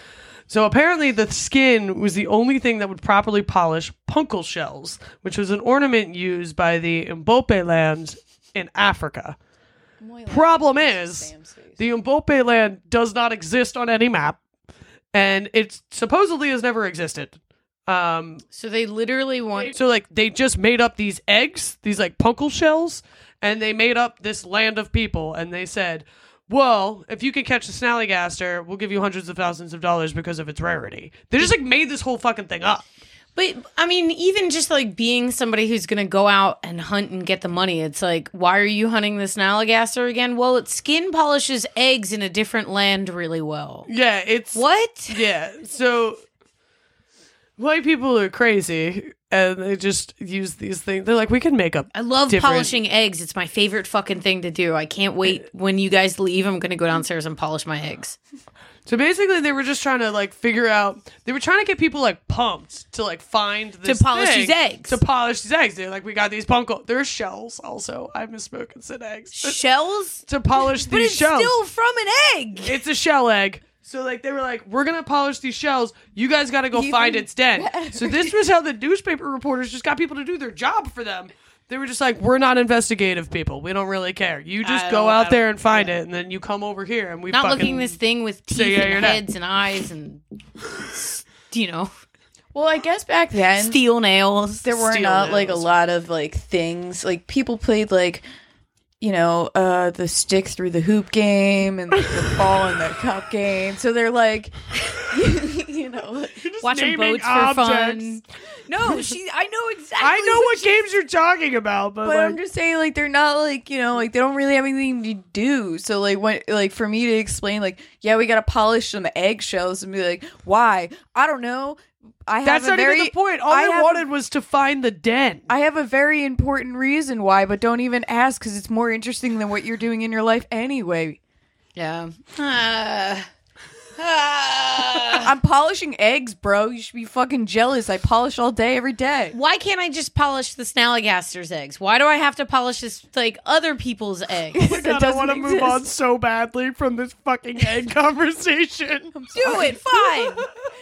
So apparently the skin was the only thing that would properly polish punkel shells, which was an ornament used by the Mbope land in Africa. Problem is, the Mbope land does not exist on any map, and it supposedly has never existed. Um, So they literally want. so like they just made up these eggs, these like punkel shells, and they made up this land of people, and they said, well, if you can catch the Snallygaster, we'll give you hundreds of thousands of dollars because of its rarity. They just like made this whole fucking thing up. But I mean, even just like being somebody who's going to go out and hunt and get the money, it's like, why are you hunting the Snallygaster again? Well, its skin polishes eggs in a different land really well. Yeah, it's What? Yeah, so white people are crazy, and they just use these things. They're like, we can make up. I love different- polishing eggs. It's my favorite fucking thing to do. I can't wait when you guys leave. I'm going to go downstairs and polish my eggs. So basically, they were just trying to like figure out. They were trying to get people like pumped to like find this polish thing, these eggs. To polish these eggs. They're like, we got these punkel. There are shells also. I misspoke and said eggs. Shells? To polish But these it's shells. still from an egg. It's a shell egg. So like they were like, we're gonna polish these shells. You guys got to go Even find its den. better. So this was how the newspaper reporters just got people to do their job for them. They were just like, we're not investigative people. We don't really care. You just I go don't- I out don't- there and find it, and then you come over here and we Not fucking looking this thing with teeth say yeah, and you're not. heads and eyes and, you know, Well, I guess back then steel nails. there were Steel not like a nails. lot of like things. Like people played like, you know, uh the stick through the hoop game and like, the ball in the cup game. So they're like, you know, Watching naming boats for objects. fun. No, she. I know exactly. I know what she- games you're talking about, but, but like, I'm just saying like they're not like, you know, like they don't really have anything to do. So like when like for me to explain like, yeah, we gotta polish some eggshells and be like, why? I don't know. I have that's a not very even the point. All I I, have a- wanted was to find the den. I have a very important reason why, but don't even ask because it's more interesting than what you're doing in your life anyway. Yeah. Ah. Ah. I'm polishing eggs, bro. You should be fucking jealous. I polish all day, every day. Why can't I just polish the Snallygaster's eggs? Why do I have to polish this like other people's eggs? God, I doesn't want to move exist. on so badly from this fucking egg conversation. Do it, fine.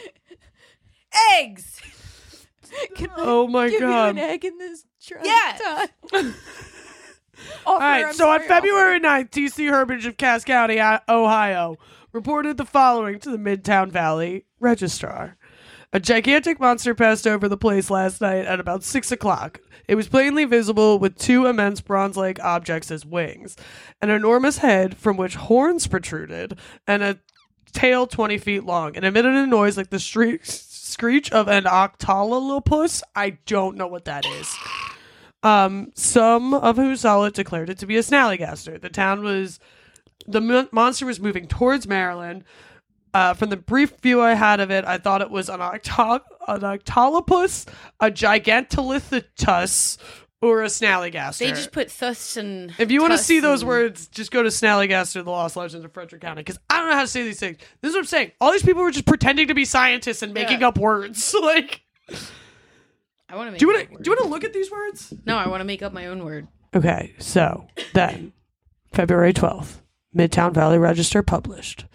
Eggs. Can I Oh my give god. you an egg in this try? Yes. All right, so on February ninth, T C Herbage of Cass County, O- Ohio, reported the following to the Midtown Valley Registrar. A gigantic monster passed over the place last night at about six o'clock. It was plainly visible with two immense bronze-like objects as wings, an enormous head from which horns protruded, and a tail twenty feet long, and emitted a noise like the stre- screech of an octolopus. I don't know what that is. Um, some of who saw it declared it to be a Snallygaster. The town was, the mon- monster was moving towards Maryland. Uh, from the brief view I had of it, I thought it was an, octo- an octolopus, a gigantolithus, or a Snallygaster. They just put thus and. If you want to tuss see those and- words, just go to Snallygaster, The Lost Legends of Frederick County, because I don't know how to say these things. This is what I'm saying. All these people were just pretending to be scientists and making Yeah. up words. Like, I want to make. do you up want to words. do you want to look at these words? No, I want to make up my own word. Okay, so then, February twelfth, Midtown Valley Register published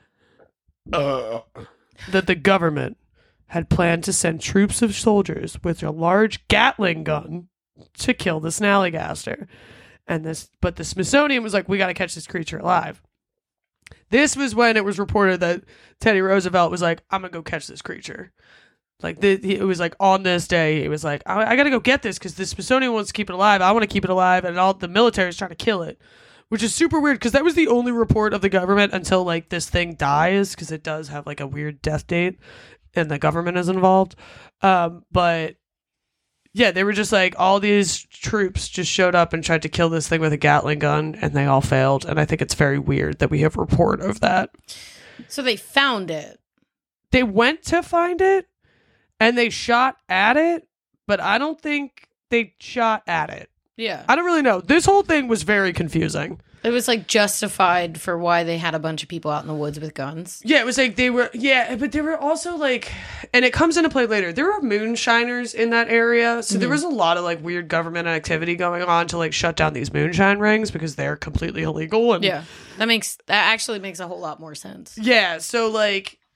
that the government had planned to send troops of soldiers with a large Gatling gun to kill the Snallygaster. And this, but the Smithsonian was like, we got to catch this creature alive. This was when it was reported that Teddy Roosevelt was like, I'm gonna go catch this creature. Like the, he- it was like on this day, he was like, I, I gotta go get this because the Smithsonian wants to keep it alive. I want to keep it alive, and all the military is trying to kill it, which is super weird because that was the only report of the government until like this thing dies, because it does have like a weird death date, and the government is involved. Um, but yeah, they were just like, all these troops just showed up and tried to kill this thing with a Gatling gun, and they all failed. And I think it's very weird that we have a report of that. So they found it. They went to find it and they shot at it, but I don't think they shot at it. Yeah. I don't really know. This whole thing was very confusing. It was like justified for why they had a bunch of people out in the woods with guns. Yeah, it was like they were, yeah, but they were also like, and it comes into play later. There were moonshiners in that area. So there was a lot of like weird government activity going on to like shut down these moonshine rings because they're completely illegal. And Yeah. That makes that actually makes a whole lot more sense. yeah, so like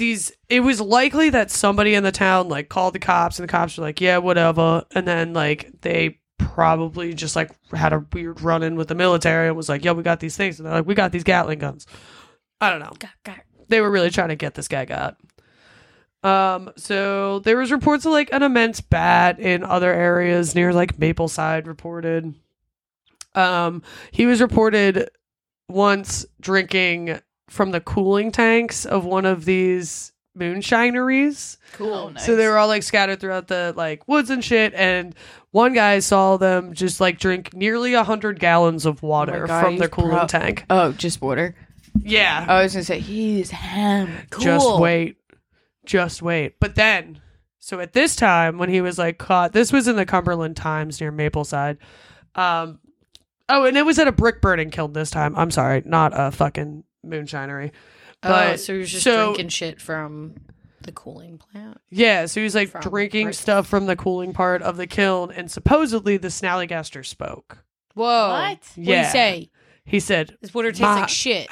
these it was likely that somebody in the town like called the cops, and the cops were like, yeah, whatever, and then like they probably just like had a weird run-in with the military and was like, yo, we got these things, and they're like, we got these Gatling guns. I don't know. God, God. They were really trying to get this guy got. Um, so there was reports of like an immense bat in other areas near like Mapleside reported. Um, he was reported once drinking from the cooling tanks of one of these moonshineries. Cool. Oh, nice. So they were all like scattered throughout the like woods and shit, and one guy saw them just like drink nearly a hundred gallons of water Oh my God, from their he's cooling pro- tank. Oh, just water. Yeah. I was gonna say he's ham. Just wait. Just wait. But then, so at this time when he was like caught, this was in the Cumberland Times near Mapleside. Um, oh, and it was at a brick burning kiln this time. I'm sorry, not a fucking moonshinery. Oh, But so he was just so- drinking shit from the cooling plant. Yeah, so he was like From drinking brick- stuff from the cooling part of the kiln, and supposedly the Snallygaster spoke. Whoa. What? What do Yeah. you say? He said, This water tastes Ma- like shit.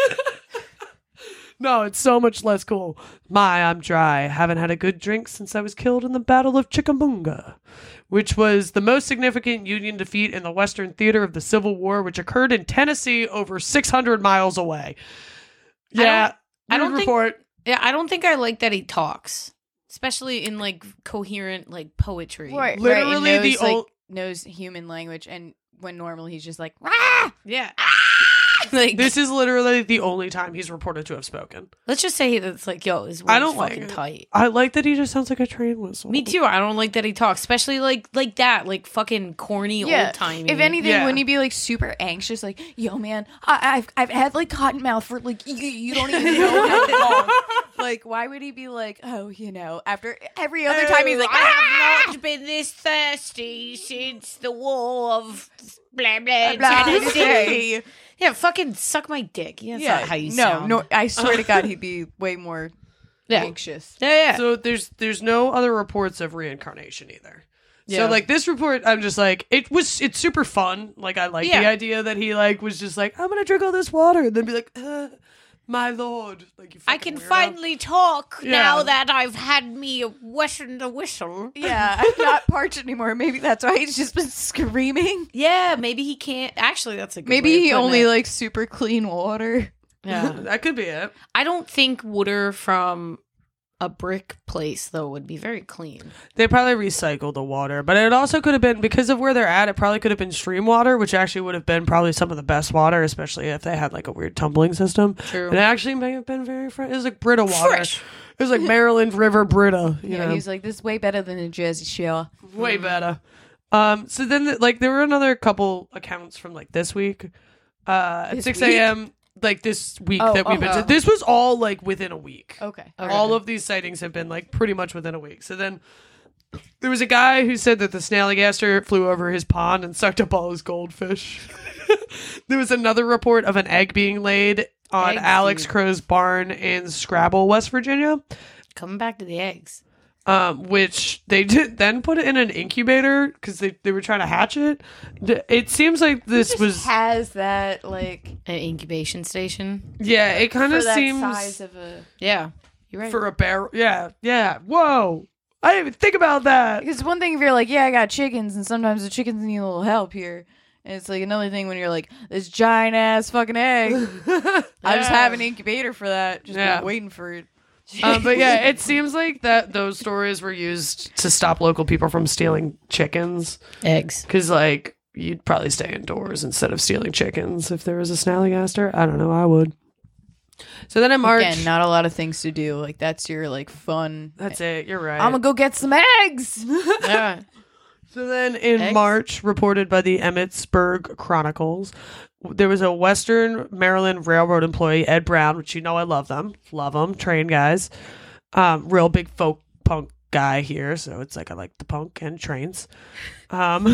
no, it's so much less cool. My, I'm dry. Haven't had a good drink since I was killed in the Battle of Chickamauga, which was the most significant Union defeat in the Western theater of the Civil War, which occurred in Tennessee over six hundred miles away. Yeah, I don't weird think- report. Yeah, I don't think I like that he talks, especially in like coherent like poetry. Right, Literally right, and the knows, like, ol- knows human language, and when normally he's just like, ah! Yeah. like This is literally the only time he's reported to have spoken. let's just say that's like, yo, his I I don't don't like fucking it. tight. I like that he just sounds like a train whistle. Me too. I don't like that he talks, especially like like that, like fucking corny Yeah. old timey. If anything, Yeah. wouldn't he be like super anxious? Like, yo, man, I, I've I've had like cotton mouth for like you, you don't even know how long. Like, why would he be like, oh, you know, after every other time he's like, I ah! have not been this thirsty since the war of blah blah, Blah, Tennessee. Tennessee. Yeah, fucking suck my dick. Yeah, that's Yeah, not how you no, sound. no, I swear to God, he'd be way more yeah. anxious. Yeah, yeah. So there's there's no other reports of reincarnation either. Yeah. So like this report, I'm just like it was. It's super fun. Like I like Yeah. the idea that he like was just like I'm gonna drink all this water and then be like, uh, my lord, like you. I fucking can weirdo. finally talk Yeah. now that I've had me a western the whistle. Yeah, I'm not parched anymore. Maybe that's why he's just been screaming. Yeah, maybe he can't. Actually, that's a good Maybe way of he putting only it. likes super clean water. Yeah. that could be it. I don't think water from a brick place though would be very clean. They probably recycled the water, but it also could have been because of where they're at. It probably could have been stream water, which actually would have been probably some of the best water, especially if they had like a weird tumbling system. True. And it actually may have been very fresh. It was like Brita water. Fresh. It was like Maryland River Brita. You Yeah, know? he's like, this is way better than a Jersey Shore. Way better. Um. So then, the, like, there were another couple accounts from like this week, uh, at This six week? a.m. Like this week Oh, that we've oh, been. oh. This was all like within a week. Okay. Okay. All of these sightings have been like pretty much within a week. So then, there was a guy who said that the Snallygaster flew over his pond and sucked up all his goldfish. There was another report of an egg being laid on Eggs, Alex dude. Crow's barn in Scrabble, West Virginia. Coming back to the eggs. Um, which they did then put it in an incubator because they, they were trying to hatch it. D- It seems like this Just was has that like An incubation station. yeah. It kind for of that seems size of a. Yeah. You're right. for a barrel. Yeah, yeah. Whoa, I didn't even think about that. Because one thing if you're like, yeah, I got chickens, and sometimes the chickens need a little help here. And it's like another thing when you're like, this giant ass fucking egg. I just have an incubator for that. Just been Yeah. waiting for it. um, but yeah, it seems like that those stories were used to stop local people from stealing chickens eggs. because like you'd probably stay indoors instead of stealing chickens if there was a Snallygaster. I don't know. I would. So then in March, Again, not a lot of things to do. Like that's your like fun. that's it. You're right. I'm gonna go get some eggs. Yeah. So then in Eggs? March, reported by the Emmitsburg Chronicles, there was a Western Maryland Railroad employee, Ed Brown, which you know I love them. Love them. Train guys. Um, real big folk punk guy here. So it's like I like the punk and trains. Um,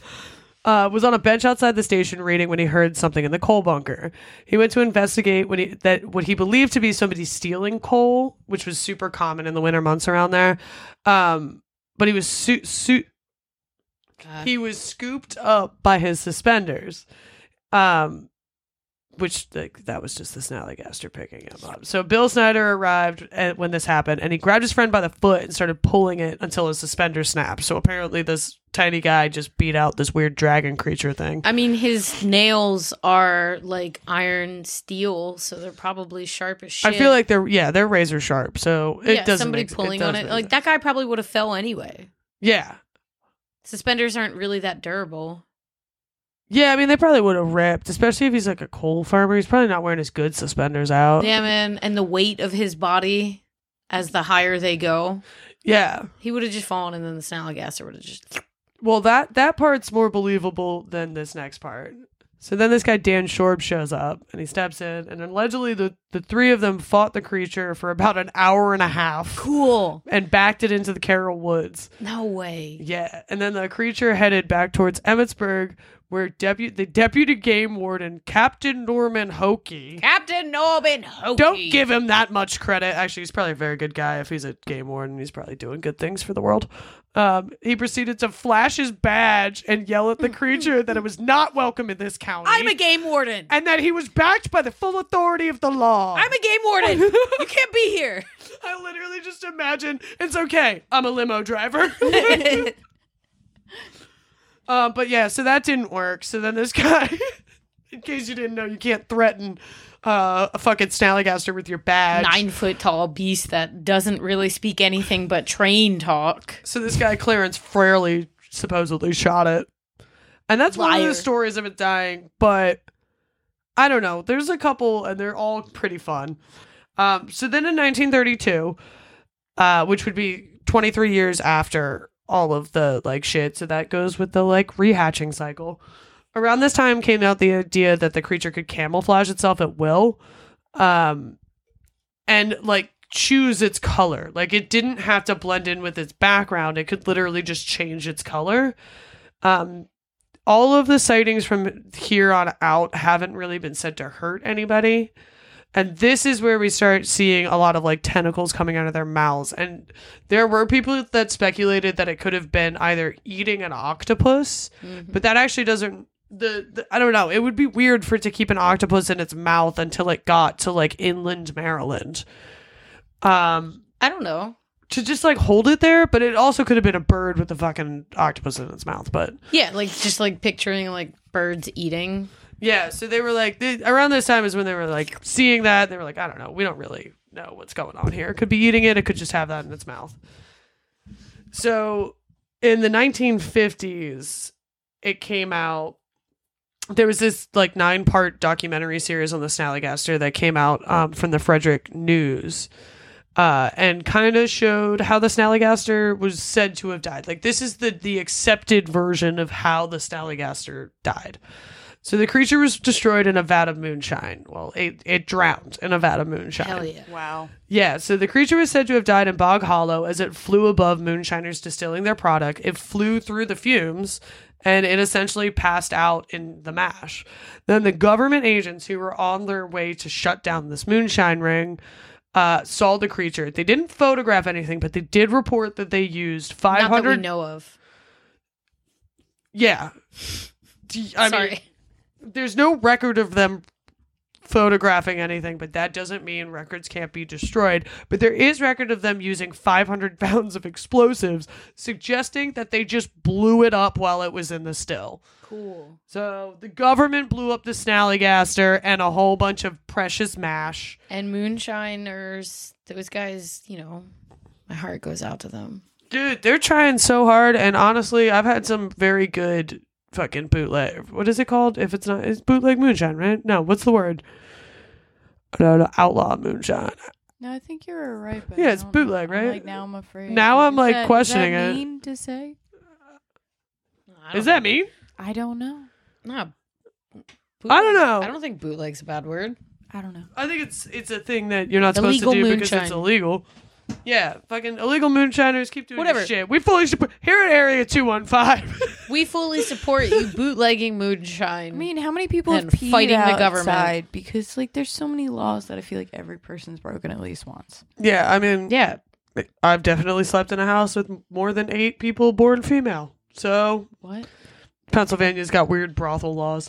uh, was on a bench outside the station reading when he heard something in the coal bunker. He went to investigate when he that what he believed to be somebody stealing coal, which was super common in the winter months around there. Um, but he was su- su- God. he was scooped up by his suspenders. Um, which like, that was just the Snallygaster picking him up. So Bill Snyder arrived at, when this happened, and he grabbed his friend by the foot and started pulling it until his suspender snapped. So apparently this tiny guy just beat out this weird dragon creature thing. I mean, his nails are like iron steel, so they're probably sharp as shit. I feel like they're yeah they're razor sharp. So it yeah, doesn't somebody make, pulling it on does it. make Like sense. that guy probably would have fell anyway. Yeah. Suspenders aren't really that durable. Yeah, I mean, they probably would have ripped, especially if he's like a coal farmer. He's probably not wearing his good suspenders out. Yeah, man. And the weight of his body as the higher they go, Yeah. he would have just fallen, and then the Snallygaster would have just. Well, that, that part's more believable than this next part. So then this guy, Dan Shorb, shows up, and he steps in, and allegedly the, the three of them fought the creature for about an hour and a half. Cool. And backed it into the Carroll Woods. No way. Yeah. And then the creature headed back towards Emmitsburg, where depu- the deputy game warden, Captain Norman Hokey. Captain Norman Hokey. Don't give him that much credit. Actually, he's probably a very good guy. If he's a game warden, he's probably doing good things for the world. Um, he proceeded to flash his badge and yell at the creature that it was not welcome in this county. I'm a game warden. And that he was backed by the full authority of the law. I'm a game warden. You can't be here. I literally just imagine, it's okay, I'm a limo driver. Uh, but yeah, so that didn't work. So then this guy, in case you didn't know, you can't threaten uh, a fucking Snallygaster with your badge. Nine foot tall beast that doesn't really speak anything but train talk. So this guy, Clarence Fraley, supposedly shot it. And that's one of Liar. the stories of it dying. But I don't know. There's a couple, and they're all pretty fun. Um, so then in nineteen thirty-two, uh, which would be twenty-three years after all of the like shit, so that goes with the like rehatching cycle. Around this time came out the idea that the creature could camouflage itself at will, um, and like choose its color. Like it didn't have to blend in with its background; it could literally just change its color. Um, all of the sightings from here on out haven't really been said to hurt anybody. And this is where we start seeing a lot of like tentacles coming out of their mouths. And there were people that speculated that it could have been either eating an octopus, mm-hmm. but that actually doesn't, the, the, I don't know. It would be weird for it to keep an octopus in its mouth until it got to like inland Maryland. Um, I don't know. To just like hold it there, but it also could have been a bird with a fucking octopus in its mouth. But yeah, like just like picturing like birds eating. Yeah, so they were like, they, around this time is when they were like seeing that. They were like, I don't know, we don't really know what's going on here. It could be eating it, it could just have that in its mouth. So in the nineteen fifties, it came out, there was this like nine part documentary series on the Snallygaster that came out um, from the Frederick News. Uh, and kind of showed how the Snallygaster was said to have died. Like this is the the accepted version of how the Snallygaster died. So the creature was destroyed in a vat of moonshine. Well, it, it drowned in a vat of moonshine. Hell yeah. Wow. Yeah, so the creature was said to have died in Bog Hollow as it flew above moonshiners distilling their product. It flew through the fumes, and it essentially passed out in the mash. Then the government agents who were on their way to shut down this moonshine ring uh, saw the creature. They didn't photograph anything, but they did report that they used five hundred... Not that we know of. Yeah. I Sorry. mean, there's no record of them photographing anything, but that doesn't mean records can't be destroyed. But there is record of them using five hundred pounds of explosives, suggesting that they just blew it up while it was in the still. Cool. So the government blew up the Snallygaster and a whole bunch of precious mash. And moonshiners, those guys, you know, my heart goes out to them. Dude, they're trying so hard, and honestly, I've had some very good fucking bootleg. What is it called? If it's not, it's bootleg moonshine, right? No, what's the word? No, no, outlaw moonshine. No, I think you were right. But Yeah, I it's don't bootleg, know. right? I'm like, now I'm afraid. Now I'm, Is like, that- questioning is that it. mean to say? I Is don't that mean? I don't know. Nah, I don't know. I don't think bootleg's a bad word. I don't know. I think it's it's a thing that you're not supposed Illegal to do because it's moonshine. illegal. Yeah, fucking illegal moonshiners keep doing Whatever. this shit. We fully support here at Area two one five. We fully support you bootlegging moonshine. I mean, how many people have And peed fighting the outside? government. Because like, there's so many laws that I feel like every person's broken at least once. Yeah, I mean, yeah. I've definitely slept in a house with more than eight people born female. So What? Pennsylvania's got weird brothel laws.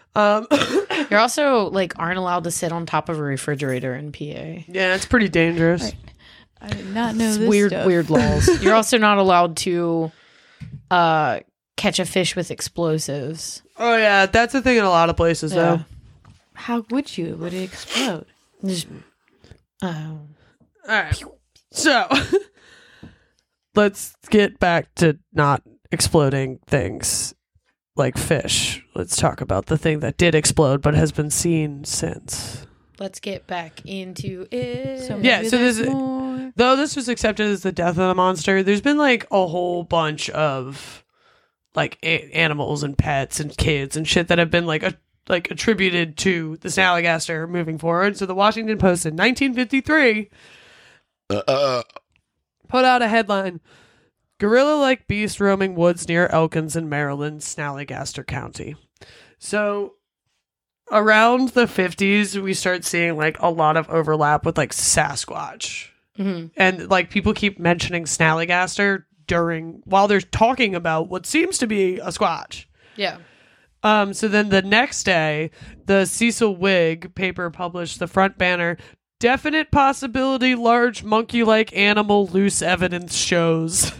Um, You're also like aren't allowed to sit on top of a refrigerator in P A. yeah, it's pretty dangerous. Right. I did not know It's this weird, stuff. weird laws. You're also not allowed to uh, catch a fish with explosives. Oh yeah, that's a thing in a lot of places Yeah. though. How would you? Would it explode? Just, uh, All right. So let's get back to not exploding things like fish. Let's talk about the thing that did explode but has been seen since. let's get back into it. So Yeah, maybe so this there's is- more. Though this was accepted as the death of the monster, there's been like a whole bunch of like a- animals and pets and kids and shit that have been like a- like attributed to the Snallygaster moving forward. So the Washington Post in nineteen fifty-three Uh, put out a headline: "Gorilla-like beast roaming woods near Elkins in Maryland, Snallygaster County." So around the fifties, we start seeing like a lot of overlap with like Sasquatch. Mhm. And like people keep mentioning Snallygaster during while they're talking about what seems to be a squatch. Yeah. Um, so then the next day, the Cecil Whig paper published the front banner: "Definite possibility large monkey-like animal loose evidence shows."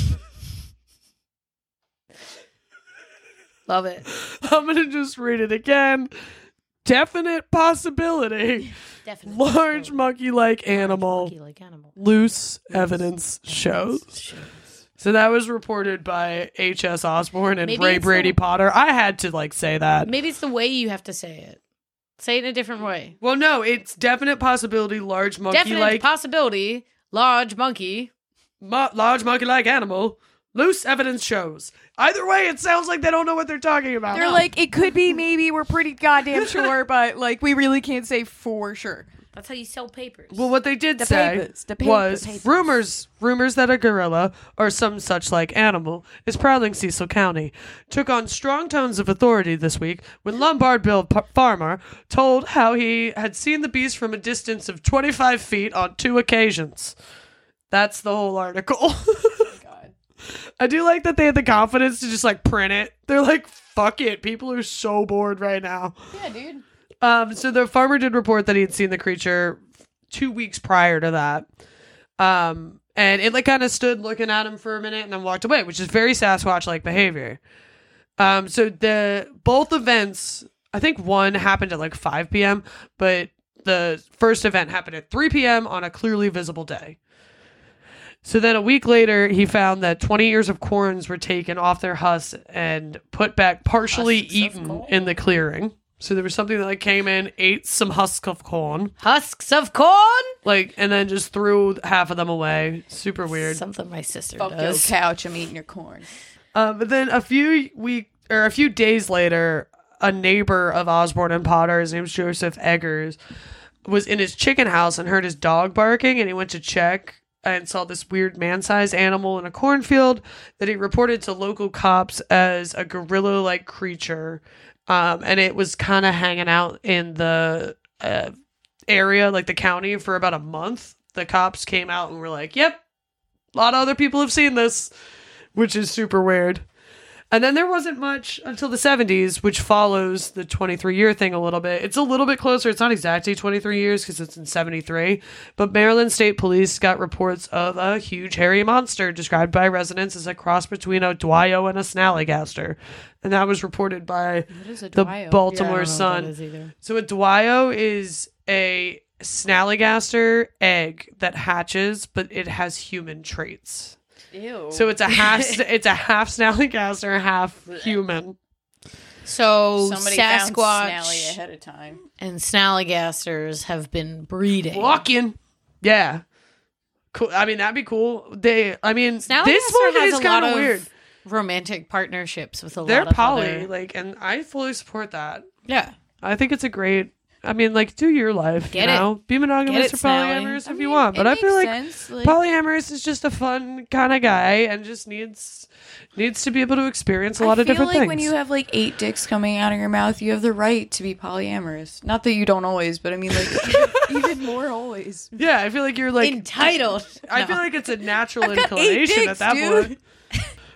Love it. I'm gonna just read it again. Definite possibility Definitely. large monkey-like animal Like animal. loose evidence shows. So that was reported by H S Osborne and Maybe Ray it's Brady the- Potter. I had to like say that. Maybe it's the way you have to say it. Say it in a different way. Well, no, it's definite possibility large monkey Definite like possibility. Large monkey. mo- large monkey like animal loose evidence shows. Either way, it sounds like they don't know what they're talking about. They're like, it could be, maybe, we're pretty goddamn sure, but like, we really can't say for sure. That's how you sell papers. Well, what they did The say papers, the paper- was papers. rumors rumors that a gorilla or some such like animal is prowling Cecil County took on strong tones of authority this week when Lombard Bill P- Farmer told how he had seen the beast from a distance of twenty-five feet on two occasions. That's the whole article. I do like that they had the confidence to just like print it. They're like, fuck it. People are so bored right now. Yeah, dude. Um, so the farmer did report that he had seen the creature two weeks prior to that. Um, and it like kind of stood looking at him for a minute and then walked away, which is very Sasquatch-like behavior. Um, so the both events, I think one happened at like five p.m., but the first event happened at three p.m. on a clearly visible day. So then a week later, he found that twenty ears of corns were taken off their husks and put back partially Husks of eaten corn? in the clearing. So there was something that like came in, ate some husks of corn, Husks of corn. like, and then just threw half of them away. Super weird. Something my sister Fuck your does. couch, I'm eating your corn. Uh, but then a few week or a few days later, a neighbor of Osborne and Potter, his name's Joseph Eggers, was in his chicken house and heard his dog barking, and he went to check and saw this weird man-sized animal in a cornfield that he reported to local cops as a gorilla-like creature. Um, and it was kind of hanging out in the uh, area, like the county, for about a month. The cops came out and were like, yep, a lot of other people have seen this, which is super weird. And then there wasn't much until the seventies, which follows the twenty-three year thing a little bit. It's a little bit closer. It's not exactly twenty-three years because it's in seventy-three. But Maryland State Police got reports of a huge hairy monster described by residents as a cross between a Dwyo and a Snallygaster. And that was reported by is a the Dwyo? Baltimore Yeah, I don't know what that Sun. is either. So a Dwyo is a Snallygaster egg that hatches, but it has human traits. Ew. So it's a half it's a half Snallygaster, half human. So Somebody found Sasquatch Snally ahead of time. and Snallygasters have been breeding. Walking. Yeah. Cool. I mean, that'd be cool. They I mean, Snallygaster this one has is a kind lot of of weird. romantic partnerships with a They're lot of poly, other- like, and I fully support that. Yeah. I think it's a great I mean, like, do your life, Get you it. know? Be monogamous Get or it, Snally. polyamorous if I you mean, want. But it I feel makes like sense, like- polyamorous is just a fun kind of guy and just needs needs to be able to experience a lot I of feel different like things. when you have like eight dicks coming out of your mouth, you have the right to be polyamorous. Not that you don't always, but I mean, like even, even more always. yeah, I feel like you're like Entitled. I No. feel like it's a natural I've got eight inclination dicks, at that dude. point.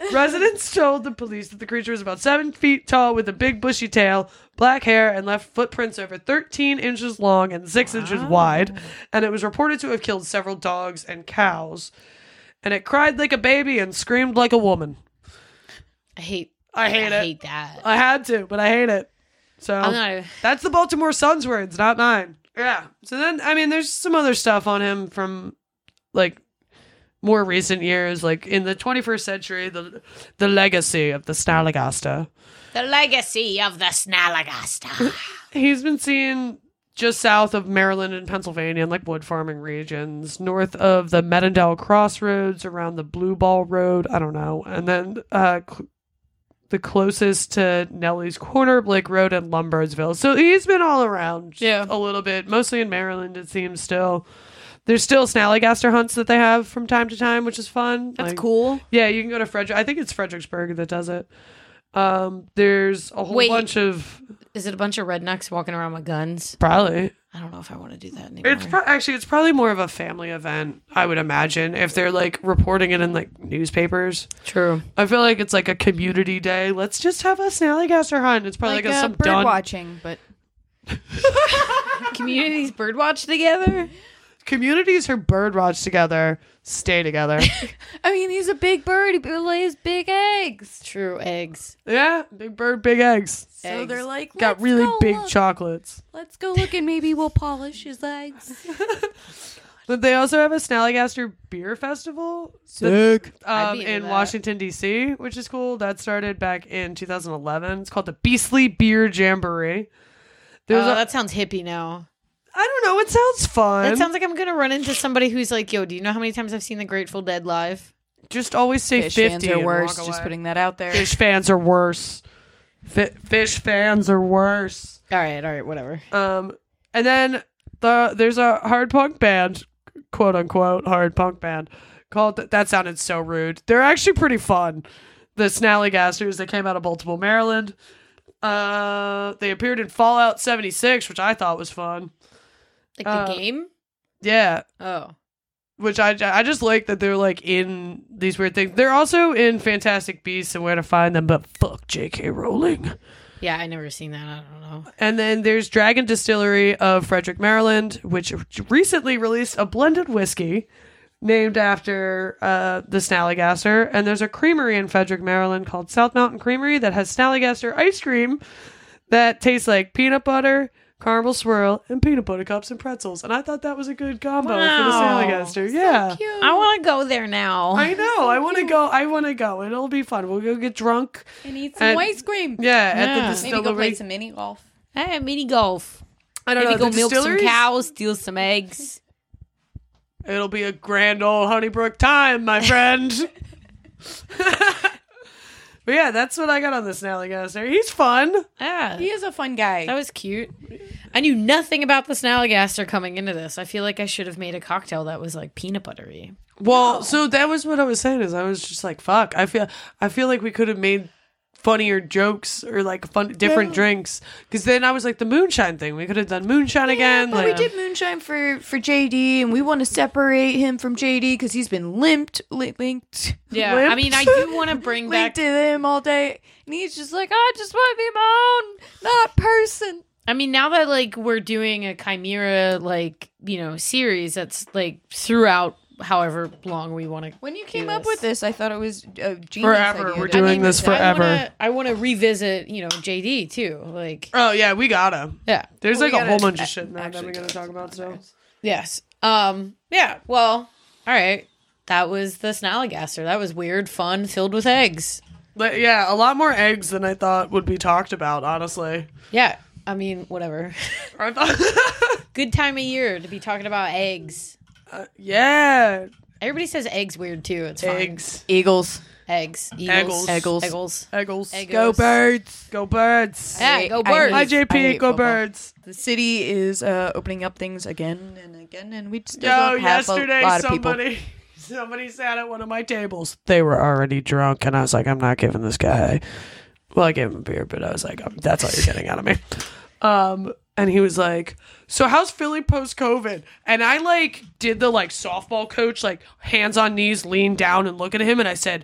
Residents told the police that the creature was about seven feet tall with a big bushy tail, black hair, and left footprints over thirteen inches long and six inches wide. And it was reported to have killed several dogs and cows. And it cried like a baby and screamed like a woman. I hate. I hate I it. hate that. I had to, but I hate it. So I'm not. that's the Baltimore Sun's words, not mine. Yeah. So then, I mean, there's some other stuff on him from like more recent years, like in the twenty-first century, the the legacy of the Snallygaster. The legacy of the Snallygaster. He's been seen just south of Maryland and Pennsylvania in like wood farming regions, north of the Medindale Crossroads, around the Blue Ball Road. I don't know. And then uh, cl- the closest to Nellie's Corner, Blake Road, and Lumbersville. So he's been all around Yeah. a little bit, mostly in Maryland, it seems still. There's still Snallygaster hunts that they have from time to time, which is fun. That's Like, cool. Yeah, you can go to Frederick. I think it's Fredericksburg that does it. Um, there's a whole Wait. bunch of Is it a bunch of rednecks walking around with guns? probably. I don't know if I want to do that anymore. It's pro- actually it's probably more of a family event, I would imagine, if they're like reporting it in like newspapers. True. I feel like it's like a community day. Let's just have a Snallygaster hunt. It's probably like like, a uh, some bird done watching, but Communities birdwatch together. communities who bird watch together stay together. I mean, he's a big bird. He lays big eggs. True. Eggs. Yeah, big bird, big eggs. So Eggs. they're like, Got "Let's really go big look. chocolates. Let's go look and maybe we'll polish his eggs. But they also have a Snallygaster beer festival. Sick. I'd Um, be into in that. Washington, D C, which is cool. That started back in two thousand eleven. It's called the Beastly Beer Jamboree. There's Oh, a, that sounds hippie now. I don't know. It sounds fun. That sounds like I'm gonna run into somebody who's like, "Yo, do you know how many times I've seen the Grateful Dead live?" Just always say Fish fifty. fans are and worse. walk Just away. putting that out there. Fish fans are worse. Fi- fish fans are worse. All right, all right, whatever. Um, and then the there's a hard punk band, quote unquote hard punk band, called that sounded so rude. They're actually pretty fun. The Snallygasters. They came out of Baltimore, Maryland. Uh, they appeared in Fallout seventy-six, which I thought was fun. Like the Uh, game? Yeah, Oh, which I, I just like that they're like in these weird things. They're also in Fantastic Beasts and Where to Find Them, but fuck J K. Rowling. yeah, I never seen that. I don't know. And then there's Dragon Distillery of Frederick, Maryland, which recently released a blended whiskey named after uh, the Snallygaster. And there's a creamery in Frederick, Maryland called South Mountain Creamery that has Snallygaster ice cream that tastes like peanut butter, caramel swirl, and peanut butter cups and pretzels. And I thought that was a good combo for the Wow. Snallygaster. Yeah. I want to go there now. I know. I want to go. I want to go. It'll be fun. We'll go get drunk. And eat some And- ice cream. Yeah, at Yeah. the Maybe distillery. Maybe go play some mini golf. Hey, mini golf. I don't Maybe know. go the milk some distilleries? cows, steal some eggs. It'll be a grand old Honeybrook time, my friend. But yeah, that's what I got on the Snallygaster. He's fun. Yeah, He is a fun guy. that was cute. I knew nothing about the Snallygaster coming into this. I feel like I should have made a cocktail that was like peanut buttery. Well, so that was what I was saying. Is I was just like, fuck. I feel. I feel like we could have made funnier jokes or like fun different drinks. Because then I was like the moonshine thing. We could have done moonshine again. But like, we did moonshine for for J D, and we want to separate him from J D because he's been limped, li- linked, Yeah, Limped. I mean, I do want to bring linked back. to him all day, and he's just like, I just want to be my own, not person. I mean, now that like we're doing a Chimera like you know series that's like throughout however long we want to. When you came up with this, I thought it was a genius Forever. idea. We're to- doing this forever. I want to revisit, you know, J D too. Like, Oh yeah, we gotta. yeah, There's Well, like we a whole gotta bunch of shit in there that actually we're gonna go talk about. So. yes, um, yeah. Well, all right. That was the Snallygaster. That was weird, fun, filled with eggs. But yeah, a lot more eggs than I thought would be talked about. Honestly, Yeah, I mean, whatever. I thought. Good time of year to be talking about eggs. uh, yeah, Everybody says eggs weird too. It's fine. eggs, Eagles. Eggs. Eggles. Eagles. Eggles. Eggles. eggles. Egg- Go Eagles. birds. Go birds. Yeah, I- go I birds. Hi hate- J I P. hate Go football. birds. The city is uh, opening up things again and again, and we still Yo, don't have yesterday a lot of people. somebody somebody sat at one of my tables. They were already drunk, and I was like, I'm not giving this guy. Well, I gave him a beer, but I was like, um, that's all you're getting out of me. Um, and he was like, so how's Philly post COVID? And I like did the like softball coach, like hands on knees, lean down and look at him, and I said,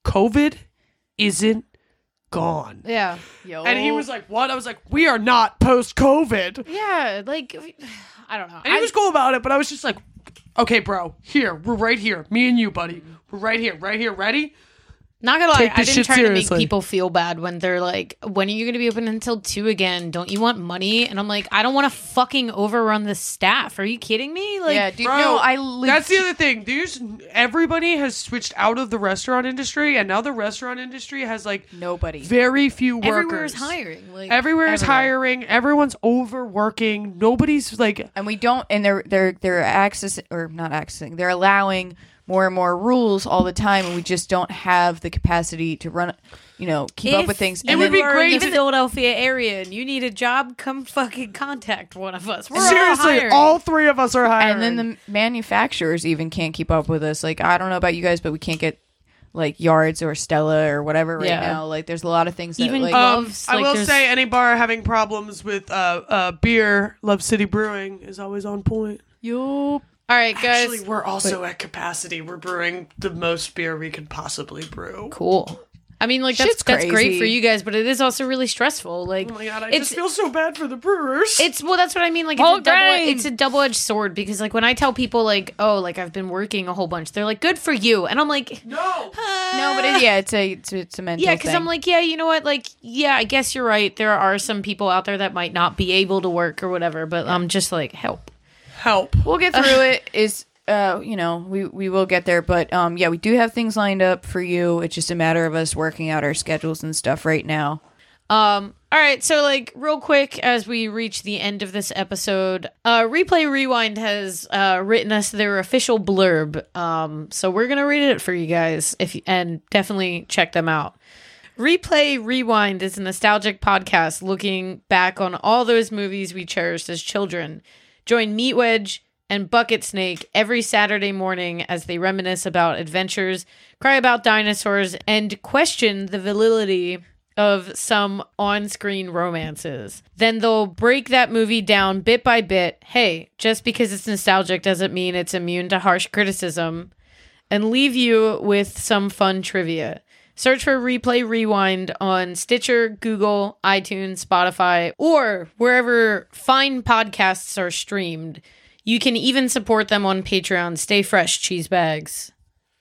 COVID isn't gone. Yeah. Yo. And he was like, what? I was like, we are not post-COVID. Yeah, like, I don't know. And he I- was cool about it, but I was just like, okay, bro, here, we're right here. Me and you, buddy. We're right here, right here, ready? Not gonna lie, Take I've this been shit trying seriously. to make people feel bad when they're like, when are you gonna be open until two again? Don't you want money? And I'm like, I don't want to fucking overrun the staff. Are you kidding me? Like, yeah, dude. Bro, no, I. Leg- That's the other thing. There's everybody has switched out of the restaurant industry, and now the restaurant industry has like Nobody. very few workers. everywhere is hiring. Like, Everywhere is Everywhere. hiring. Everyone's overworking. Nobody's like, and we don't. And they're they're they're accessing or not accessing. They're allowing more and more rules all the time, and we just don't have the capacity to run. You know, keep up with things. It And would then- be you are great in the if- Philadelphia area and you need a job. Come fucking contact one of us. We're all seriously, hiring. all three of us are hiring. And then the manufacturers even can't keep up with us. Like, I don't know about you guys, but we can't get like Yards or Stella or whatever right Yeah. now. Like, there's a lot of things that Even like, Um, gloves, I like, will there's- say, any bar having problems with uh, uh, beer, Love City Brewing is always on point. yo. All right, guys. Actually, we're also at capacity. We're brewing the most beer we can possibly brew. Cool. I mean, like that's Shit's that's great crazy. for you guys, but it is also really stressful. Like, Oh my god, I it's just feel so bad for the brewers. it's well, that's what I mean. Like, it's Whole a double, grain. it's a double edged sword because, like, when I tell people, like, oh, like I've been working a whole bunch, they're like, good for you, and I'm like, no. No, but it, yeah, it's a it's, a- it's a mental yeah, because thing. I'm like, yeah, you know what? Like, yeah, I guess you're right. There are some people out there that might not be able to work or whatever, but I'm just like, help. Help. we'll get through it. Is uh, you know, we we will get there. But um, yeah, we do have things lined up for you. It's just a matter of us working out our schedules and stuff right now. Um, all right, so like real quick as we reach the end of this episode, uh Replay Rewind has uh written us their official blurb. Um, so we're gonna read it for you guys if you, and definitely check them out. Replay Rewind is a nostalgic podcast looking back on all those movies we cherished as children. Join Meat Wedge and Bucket Snake every Saturday morning as they reminisce about adventures, cry about dinosaurs, and question the validity of some on-screen romances. Then they'll break that movie down bit by bit. Hey, just because it's nostalgic doesn't mean it's immune to harsh criticism. And leave you with some fun trivia. Search for Replay Rewind on Stitcher, Google, iTunes, Spotify, or wherever fine podcasts are streamed. You can even support them on Patreon. Stay fresh, cheese bags.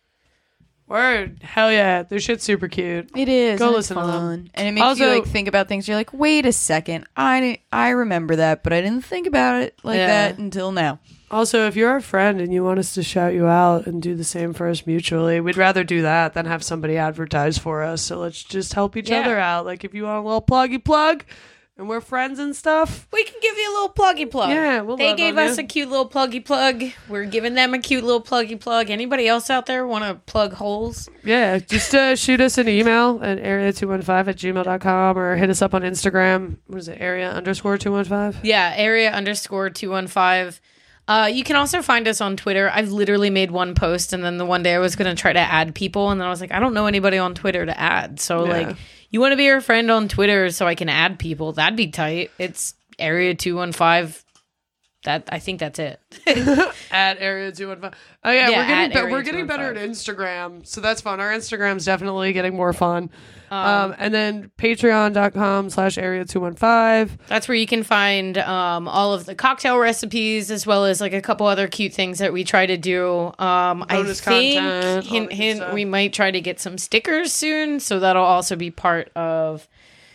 Word. Hell yeah. Their shit's super cute. It is. Go and it's listen to them. fun. And it makes Also- you like think about things. You're like, wait a second, I I remember that, but I didn't think about it like Yeah. that until now. Also, if you're a friend and you want us to shout you out and do the same for us mutually, we'd rather do that than have somebody advertise for us. So let's just help each Yeah. other out. Like if you want a little pluggy plug and we're friends and stuff. We can give you a little pluggy plug. Yeah, we'll They love gave on us you. a cute little pluggy plug. We're giving them a cute little pluggy plug. Anybody else out there want to plug holes? Yeah, just uh, shoot us an email at area two one five at gmail dot com or hit us up on Instagram. What is it? Area underscore two one five? Yeah, area underscore two one five. Uh, you can also find us on Twitter. I've literally made one post, and then the one day I was going to try to add people, and then I was like, I don't know anybody on Twitter to add. So, Yeah. like, you want to be your friend on Twitter so I can add people? That'd be tight. It's area two one five. That I think that's it. At area two one five. Oh yeah, Yeah, we're getting at be- area we're getting better at two one Instagram, so that's fun. Our Instagram's definitely getting more fun. Um, and then patreon.com slash area two one five. That's where you can find um, all of the cocktail recipes as well as like a couple other cute things that we try to do. Um, I Bonus think content, all that hint, good hint, stuff. we might try to get some stickers soon, so that'll also be part of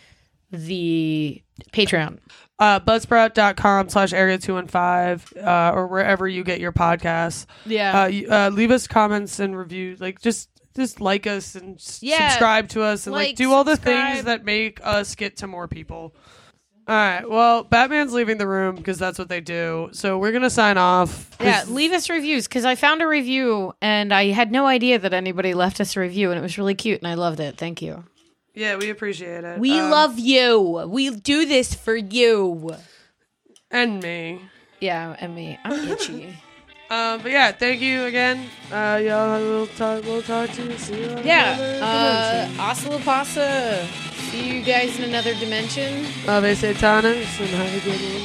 the Patreon. Uh, buzzsprout.com slash area two one five, uh, or wherever you get your podcasts. Yeah. Uh, you- uh, leave us comments and reviews. Like, just just like us and s- Yeah. subscribe to us and like, Like, do all the subscribe. things that make us get to more people. All right. Well, Batman's leaving the room because that's what they do. So we're gonna sign off. Yeah, This- leave us reviews because I found a review and I had no idea that anybody left us a review and it was really cute and I loved it. Thank you. yeah, we appreciate it. We Um, love you. We do this for you. and me. Yeah, and me. I'm itchy. Um, but yeah, thank you again. Uh, y'all, we'll talk. We'll talk to you. See you. on Yeah. another Uh, dimension. Hasta la pasta. See you guys in another dimension. Ave Satanas and have a good one.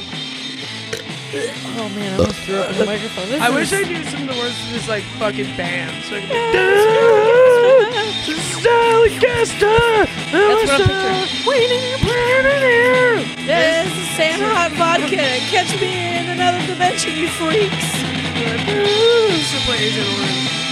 Oh man, I almost threw up in the microphone. This I is- wish I knew some of the words to this like fucking band. So I could be Snallygaster! That's what I'm picturing. This is Sam Hot Vodka. Catch me in another dimension, you freaks. Should play Agent Orange.